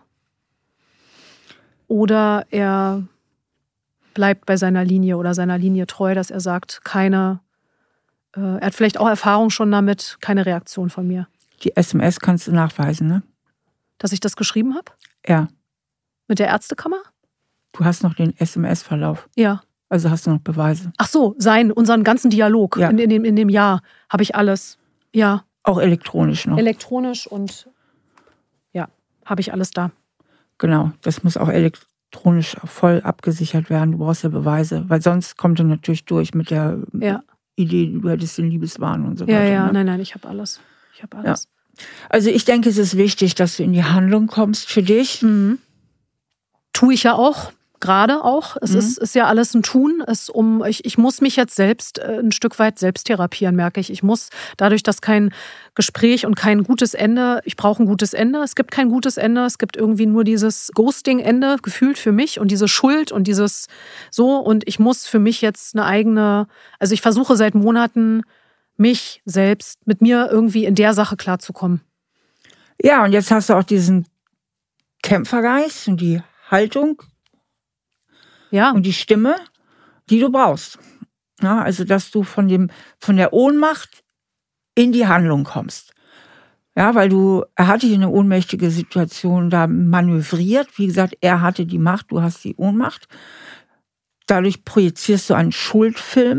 oder er bleibt bei seiner Linie oder seiner Linie treu, dass er sagt, er hat vielleicht auch Erfahrung schon damit, keine Reaktion von mir. Die SMS kannst du nachweisen, ne? Dass ich das geschrieben habe? Ja. Mit der Ärztekammer? Du hast noch den SMS-Verlauf. Ja. Also hast du noch Beweise. Ach so, unseren ganzen Dialog in dem Jahr habe ich alles. Ja. Auch elektronisch noch. Elektronisch und habe ich alles da. Genau, das muss auch elektronisch voll abgesichert werden. Du brauchst ja Beweise, weil sonst kommt er natürlich durch mit der Idee, du hättest den Liebeswahn und so weiter. Ja, ne? Nein, ich habe alles. Ja. Also ich denke, es ist wichtig, dass du in die Handlung kommst für dich. Mhm. Tue ich ja auch. Gerade auch. Es ist ja alles ein Tun. Ich muss mich jetzt selbst ein Stück weit selbst therapieren, merke ich. Ich muss, dadurch, dass kein Gespräch und kein gutes Ende, ich brauche ein gutes Ende. Es gibt kein gutes Ende. Es gibt irgendwie nur dieses Ghosting-Ende gefühlt für mich und diese Schuld und dieses so. Und ich muss für mich jetzt eine eigene, also ich versuche seit Monaten, mich selbst mit mir irgendwie in der Sache klarzukommen. Ja, und jetzt hast du auch diesen Kämpfergeist und die Haltung. Ja. Und die Stimme, die du brauchst. Ja, also, dass du von der Ohnmacht in die Handlung kommst. Ja, weil er hatte hier eine ohnmächtige Situation da manövriert. Wie gesagt, er hatte die Macht, du hast die Ohnmacht. Dadurch projizierst du einen Schuldfilm.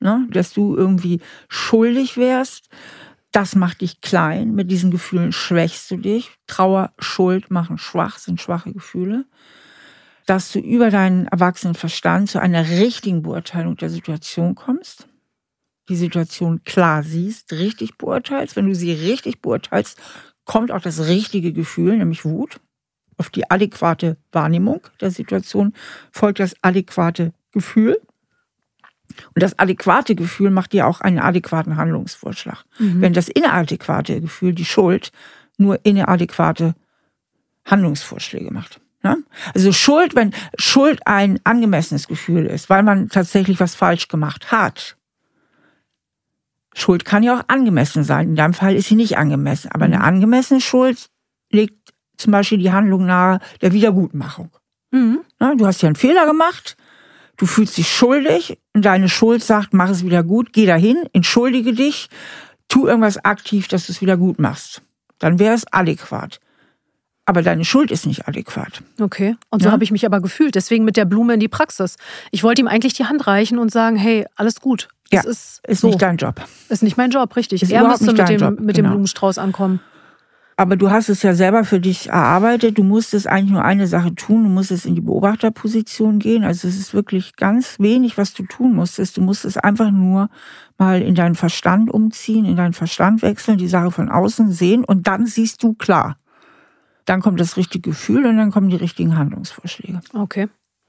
ne? Dass du irgendwie schuldig wärst. Das macht dich klein. Mit diesen Gefühlen schwächst du dich. Trauer, Schuld machen schwach, sind schwache Gefühle. Dass du über deinen erwachsenen Verstand zu einer richtigen Beurteilung der Situation kommst. Die Situation klar siehst, richtig beurteilst. Wenn du sie richtig beurteilst, kommt auch das richtige Gefühl, nämlich Wut. Auf die adäquate Wahrnehmung der Situation folgt das adäquate Gefühl. Und das adäquate Gefühl macht dir auch einen adäquaten Handlungsvorschlag. Wenn das inadäquate Gefühl, die Schuld, nur inadäquate Handlungsvorschläge macht. Ja? Also Schuld, wenn Schuld ein angemessenes Gefühl ist, weil man tatsächlich was falsch gemacht hat. Schuld kann ja auch angemessen sein. In deinem Fall ist sie nicht angemessen. Aber eine angemessene Schuld legt zum Beispiel die Handlung nahe der Wiedergutmachung. Ja, du hast ja einen Fehler gemacht. Du fühlst dich schuldig und deine Schuld sagt, mach es wieder gut, geh dahin, entschuldige dich, tu irgendwas aktiv, dass du es wieder gut machst. Dann wäre es adäquat. Aber deine Schuld ist nicht adäquat. Okay, und so habe ich mich aber gefühlt, deswegen mit der Blume in die Praxis. Ich wollte ihm eigentlich die Hand reichen und sagen, hey, alles gut. Das ist so. Nicht dein Job. Ist nicht mein Job, richtig. Ist er müsste mit dem Blumenstrauß ankommen. Aber du hast es ja selber für dich erarbeitet. Du musstest eigentlich nur eine Sache tun. Du musstest in die Beobachterposition gehen. Also es ist wirklich ganz wenig, was du tun musstest. Du musstest einfach nur mal in deinen Verstand umziehen, in deinen Verstand wechseln, die Sache von außen sehen und dann siehst du klar. Dann kommt das richtige Gefühl und dann kommen die richtigen Handlungsvorschläge. Okay.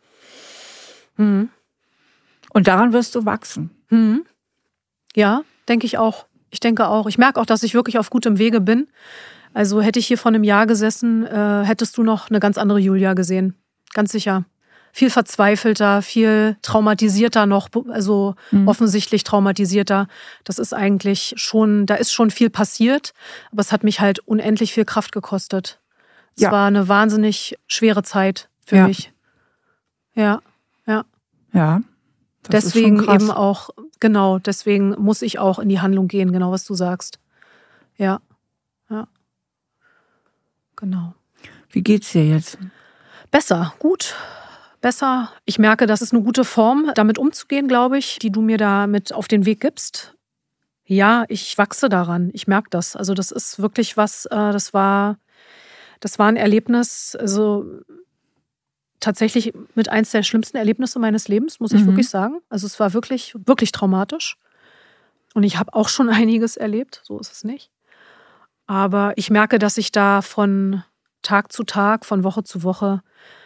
Und daran wirst du wachsen. Ja, denke ich auch. Ich denke auch. Ich merke auch, dass ich wirklich auf gutem Wege bin. Also hätte ich hier vor einem Jahr gesessen, hättest du noch eine ganz andere Julia gesehen. Ganz sicher. Viel verzweifelter, viel traumatisierter noch, also offensichtlich traumatisierter. Das ist eigentlich schon, da ist schon viel passiert, aber es hat mich halt unendlich viel Kraft gekostet. Es war eine wahnsinnig schwere Zeit für mich. Ja. Deswegen eben auch, genau, deswegen muss ich auch in die Handlung gehen, genau was du sagst. Ja. Genau. Wie geht's dir jetzt? Besser, gut. Besser. Ich merke, das ist eine gute Form, damit umzugehen, glaube ich, die du mir da mit auf den Weg gibst. Ja, ich wachse daran. Ich merke das. Also das ist wirklich was, das war ein Erlebnis, also tatsächlich mit eins der schlimmsten Erlebnisse meines Lebens, muss ich wirklich sagen. Also es war wirklich, wirklich traumatisch. Und ich habe auch schon einiges erlebt, so ist es nicht. Aber ich merke, dass ich da von Tag zu Tag, von Woche zu Woche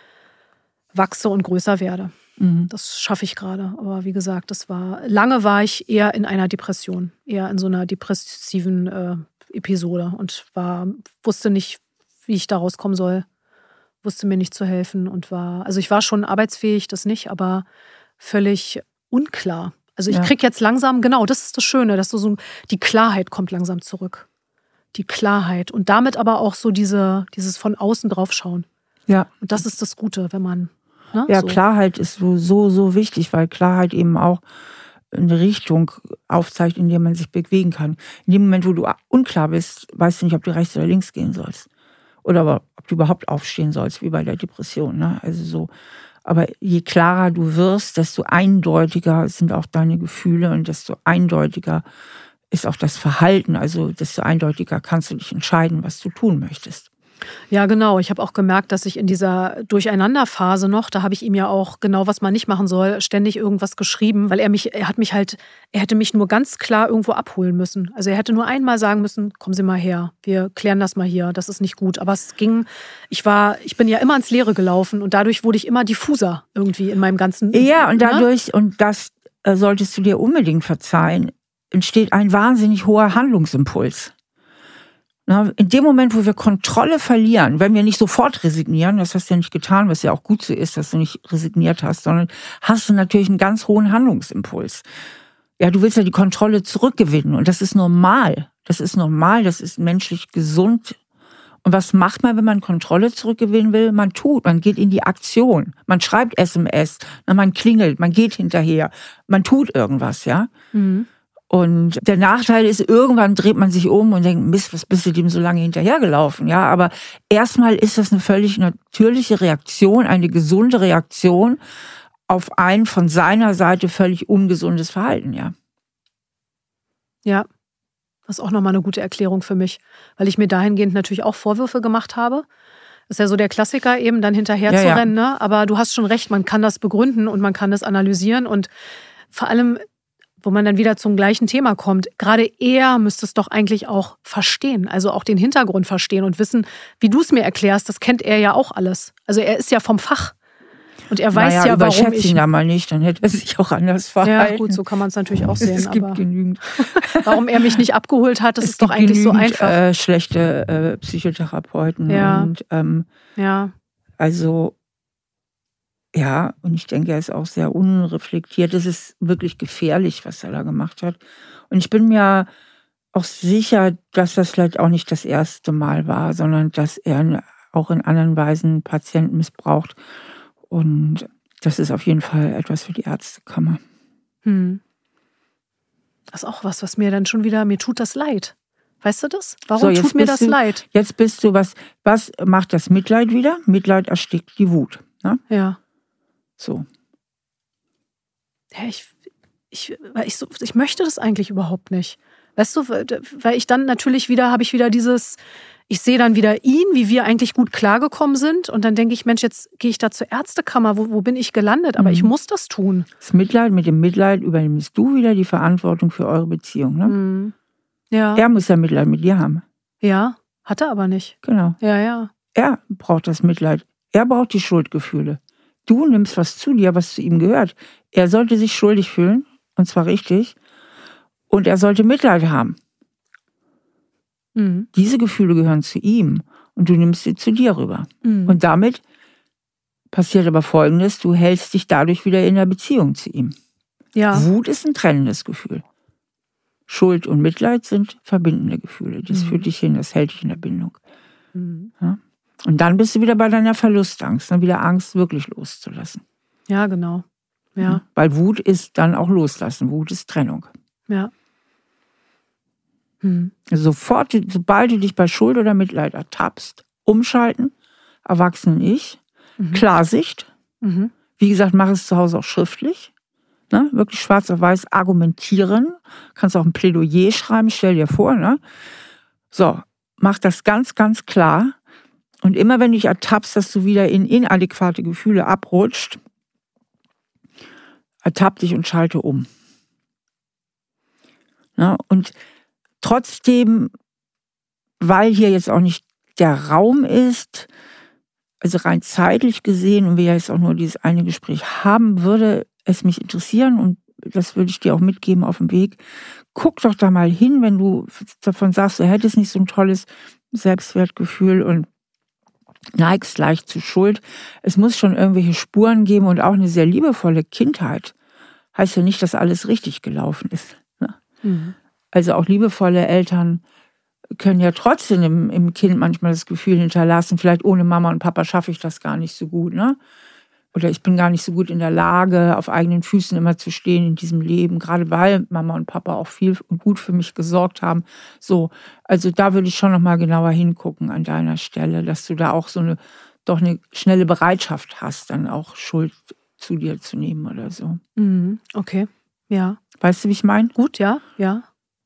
wachse und größer werde. Das schaffe ich gerade. Aber wie gesagt, lange war ich eher in einer Depression, eher in so einer depressiven Episode und wusste nicht, wie ich da rauskommen soll, wusste mir nicht zu helfen und also ich war schon arbeitsfähig, das nicht, aber völlig unklar. Also ich kriege jetzt langsam, genau, das ist das Schöne, dass die Klarheit kommt langsam zurück. Die Klarheit und damit aber auch so dieses von außen draufschauen. Ja. Und das ist das Gute, wenn man so. Klarheit ist so wichtig, weil Klarheit eben auch eine Richtung aufzeigt, in der man sich bewegen kann. In dem Moment, wo du unklar bist, weißt du nicht, ob du rechts oder links gehen sollst. Oder ob du überhaupt aufstehen sollst, wie bei der Depression. Ne? Also so. Aber je klarer du wirst, desto eindeutiger sind auch deine Gefühle und desto eindeutiger ist auch das Verhalten. Also desto eindeutiger kannst du dich entscheiden, was du tun möchtest. Ja, genau. Ich habe auch gemerkt, dass ich in dieser Durcheinanderphase noch, da habe ich ihm ja auch genau, was man nicht machen soll, ständig irgendwas geschrieben, weil er hätte mich nur ganz klar irgendwo abholen müssen. Also er hätte nur einmal sagen müssen, kommen Sie mal her, wir klären das mal hier, das ist nicht gut. Aber es ging, ich bin ja immer ins Leere gelaufen und dadurch wurde ich immer diffuser irgendwie in meinem ganzen... Ja, und dadurch, und das solltest du dir unbedingt verzeihen, entsteht ein wahnsinnig hoher Handlungsimpuls. In dem Moment, wo wir Kontrolle verlieren, wenn wir nicht sofort resignieren, das hast du ja nicht getan, was ja auch gut so ist, dass du nicht resigniert hast, sondern hast du natürlich einen ganz hohen Handlungsimpuls. Ja, du willst ja die Kontrolle zurückgewinnen und das ist normal. Das ist menschlich gesund. Und was macht man, wenn man Kontrolle zurückgewinnen will? Man geht in die Aktion. Man schreibt SMS, man klingelt, man geht hinterher, man tut irgendwas, ja. Und der Nachteil ist, irgendwann dreht man sich um und denkt, Mist, was bist du dem so lange hinterhergelaufen? Ja, aber erstmal ist das eine völlig natürliche Reaktion, eine gesunde Reaktion auf ein von seiner Seite völlig ungesundes Verhalten, ja. Ja, das ist auch nochmal eine gute Erklärung für mich, weil ich mir dahingehend natürlich auch Vorwürfe gemacht habe. Das ist ja so der Klassiker, eben dann hinterher zu rennen. Ne? Aber du hast schon recht, man kann das begründen und man kann das analysieren. Und vor allem, wo man dann wieder zum gleichen Thema kommt, gerade er müsste es doch eigentlich auch verstehen. Also auch den Hintergrund verstehen und wissen, wie du es mir erklärst, das kennt er ja auch alles. Also er ist ja vom Fach. Und er weiß ja, warum ich... ihn da mal nicht, dann hätte er sich auch anders verhalten. Ja, gut, so kann man es natürlich auch sehen. Es gibt genügend. Warum er mich nicht abgeholt hat, das ist doch eigentlich so einfach. Schlechte Psychotherapeuten. Ja. Und, ja. Also, ja, und ich denke, er ist auch sehr unreflektiert. Es ist wirklich gefährlich, was er da gemacht hat. Und ich bin mir auch sicher, dass das vielleicht auch nicht das erste Mal war, sondern dass er auch in anderen Weisen Patienten missbraucht. Und das ist auf jeden Fall etwas für die Ärztekammer. Das ist auch was mir dann schon wieder, mir tut das leid. Weißt du das? Warum tut mir das leid? Jetzt bist du, was macht das Mitleid wieder? Mitleid erstickt die Wut. Ne? Ja. So. Ja, ich möchte das eigentlich überhaupt nicht. Weißt du, weil ich dann natürlich habe ich wieder dieses... Ich sehe dann wieder ihn, wie wir eigentlich gut klargekommen sind. Und dann denke ich, Mensch, jetzt gehe ich da zur Ärztekammer. Wo bin ich gelandet? Aber ich muss das tun. Das Mitleid, mit dem Mitleid übernimmst du wieder die Verantwortung für eure Beziehung. Ne? Ja. Er muss ja Mitleid mit dir haben. Ja, hat er aber nicht. Genau. Ja. Er braucht das Mitleid. Er braucht die Schuldgefühle. Du nimmst was zu dir, was zu ihm gehört. Er sollte sich schuldig fühlen, und zwar richtig. Und er sollte Mitleid haben. Diese Gefühle gehören zu ihm und du nimmst sie zu dir rüber. Und damit passiert aber Folgendes, du hältst dich dadurch wieder in der Beziehung zu ihm. Ja. Wut ist ein trennendes Gefühl. Schuld und Mitleid sind verbindende Gefühle. Das führt dich hin, das hält dich in der Bindung. Ja? Und dann bist du wieder bei deiner Verlustangst, dann wieder Angst, wirklich loszulassen. Ja, genau. Ja. Weil Wut ist dann auch loslassen, Wut ist Trennung. Ja. Sofort, sobald du dich bei Schuld oder Mitleid ertappst, umschalten, Erwachsenen-Ich, Klarsicht. Wie gesagt, mach es zu Hause auch schriftlich. Ne? Wirklich schwarz auf weiß argumentieren. Kannst auch ein Plädoyer schreiben, stell dir vor. Ne? So, mach das ganz, ganz klar. Und immer wenn du dich ertappst, dass du wieder in inadäquate Gefühle abrutscht, ertapp dich und schalte um. Ne? Und trotzdem, weil hier jetzt auch nicht der Raum ist, also rein zeitlich gesehen, und wir ja jetzt auch nur dieses eine Gespräch haben, würde es mich interessieren, und das würde ich dir auch mitgeben auf dem Weg, guck doch da mal hin, wenn du davon sagst, du hättest nicht so ein tolles Selbstwertgefühl und neigst leicht zu Schuld. Es muss schon irgendwelche Spuren geben und auch eine sehr liebevolle Kindheit. Heißt ja nicht, dass alles richtig gelaufen ist. Ne? Also auch liebevolle Eltern können ja trotzdem im Kind manchmal das Gefühl hinterlassen, vielleicht ohne Mama und Papa schaffe ich das gar nicht so gut, ne? Oder ich bin gar nicht so gut in der Lage, auf eigenen Füßen immer zu stehen in diesem Leben, gerade weil Mama und Papa auch viel und gut für mich gesorgt haben. So, also da würde ich schon noch mal genauer hingucken an deiner Stelle, dass du da auch so eine schnelle Bereitschaft hast, dann auch Schuld zu dir zu nehmen oder so. Okay, ja. Weißt du, wie ich meine? Gut, ja. Ja.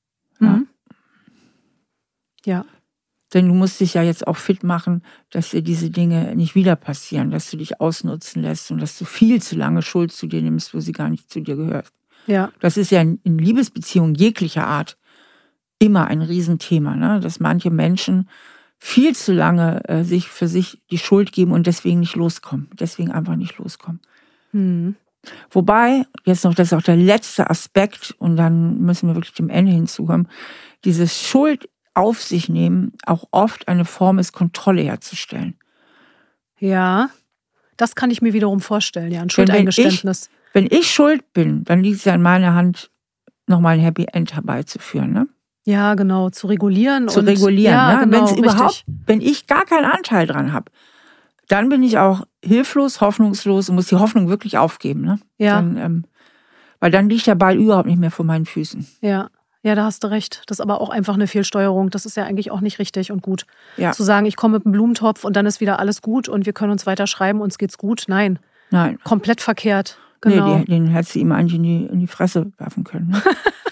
Denn du musst dich ja jetzt auch fit machen, dass dir diese Dinge nicht wieder passieren, dass du dich ausnutzen lässt und dass du viel zu lange Schuld zu dir nimmst, wo sie gar nicht zu dir gehört. Ja. Das ist ja in Liebesbeziehungen jeglicher Art immer ein Riesenthema, ne? Dass manche Menschen viel zu lange sich für sich die Schuld geben und deswegen nicht loskommen. Deswegen einfach nicht loskommen. Wobei, jetzt noch, das ist auch der letzte Aspekt, und dann müssen wir wirklich dem Ende hinzukommen, dieses Schuld auf sich nehmen auch oft eine Form ist, Kontrolle herzustellen. Ja, das kann ich mir wiederum vorstellen, ja, ein Schuldeingeständnis. Wenn ich schuld bin, dann liegt es ja in meiner Hand, nochmal ein Happy End herbeizuführen, ne? Ja, genau, zu regulieren. Ja, ne? Genau, wenn ich gar keinen Anteil dran habe, dann bin ich auch hilflos, hoffnungslos und muss die Hoffnung wirklich aufgeben, ne? Ja. Weil dann liegt der Ball überhaupt nicht mehr vor meinen Füßen. Ja, da hast du recht. Das ist aber auch einfach eine Fehlsteuerung. Das ist ja eigentlich auch nicht richtig und gut. Ja. Zu sagen, ich komme mit einem Blumentopf und dann ist wieder alles gut und wir können uns weiter schreiben, uns geht's gut. Nein. Nein. Komplett verkehrt. genau. Nee, den hätte sie ihm eigentlich in die Fresse werfen können. Ne?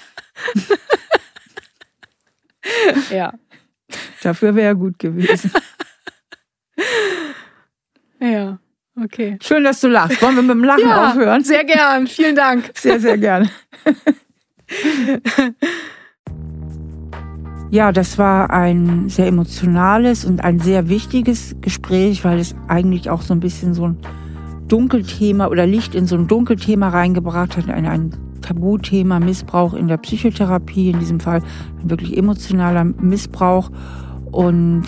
Ja. Dafür wäre er gut gewesen. Ja, okay. Schön, dass du lachst. Wollen wir mit dem Lachen aufhören? Sehr gern. Vielen Dank. Sehr, sehr gerne. Ja, das war ein sehr emotionales und ein sehr wichtiges Gespräch, weil es eigentlich auch so ein bisschen so ein Dunkelthema oder Licht in so ein Dunkelthema reingebracht hat, ein Tabuthema, Missbrauch in der Psychotherapie, in diesem Fall ein wirklich emotionaler Missbrauch. Und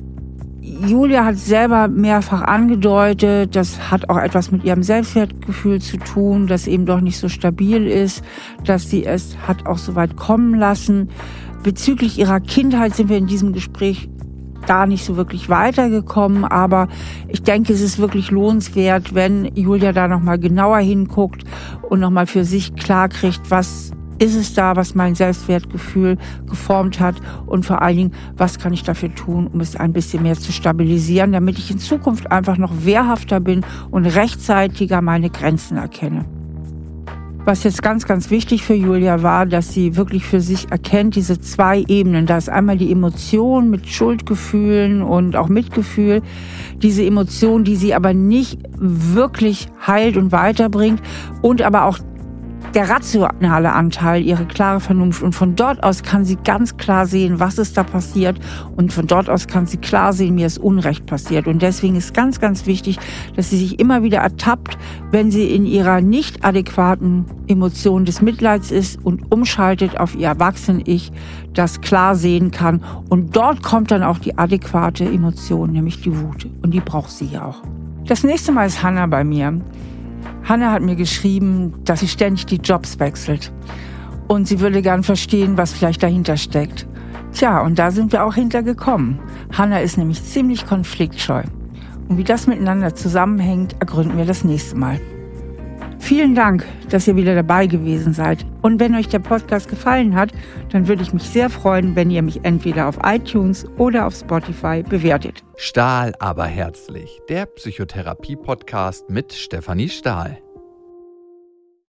Julia hat selber mehrfach angedeutet, das hat auch etwas mit ihrem Selbstwertgefühl zu tun, das eben doch nicht so stabil ist, dass sie es hat auch so weit kommen lassen. Bezüglich ihrer Kindheit sind wir in diesem Gespräch da nicht so wirklich weitergekommen, aber ich denke, es ist wirklich lohnenswert, wenn Julia da nochmal genauer hinguckt und nochmal für sich klarkriegt, was ist es da, was mein Selbstwertgefühl geformt hat und vor allen Dingen, was kann ich dafür tun, um es ein bisschen mehr zu stabilisieren, damit ich in Zukunft einfach noch wehrhafter bin und rechtzeitiger meine Grenzen erkenne. Was jetzt ganz, ganz wichtig für Julia war, dass sie wirklich für sich erkennt, diese 2 Ebenen. Da ist einmal die Emotion mit Schuldgefühlen und auch Mitgefühl. Diese Emotion, die sie aber nicht wirklich heilt und weiterbringt. Und aber auch der rationale Anteil, ihre klare Vernunft. Und von dort aus kann sie ganz klar sehen, was ist da passiert. Und von dort aus kann sie klar sehen, mir ist Unrecht passiert. Und deswegen ist ganz, ganz wichtig, dass sie sich immer wieder ertappt, wenn sie in ihrer nicht adäquaten Emotion des Mitleids ist und umschaltet auf ihr Erwachsenen-Ich, das klar sehen kann. Und dort kommt dann auch die adäquate Emotion, nämlich die Wut. Und die braucht sie ja auch. Das nächste Mal ist Hanna bei mir. Hanna hat mir geschrieben, dass sie ständig die Jobs wechselt. Und sie würde gern verstehen, was vielleicht dahinter steckt. Tja, und da sind wir auch hintergekommen. Hanna ist nämlich ziemlich konfliktscheu. Und wie das miteinander zusammenhängt, ergründen wir das nächste Mal. Vielen Dank, dass ihr wieder dabei gewesen seid. Und wenn euch der Podcast gefallen hat, dann würde ich mich sehr freuen, wenn ihr mich entweder auf iTunes oder auf Spotify bewertet. Stahl aber herzlich, der Psychotherapie-Podcast mit Stefanie Stahl.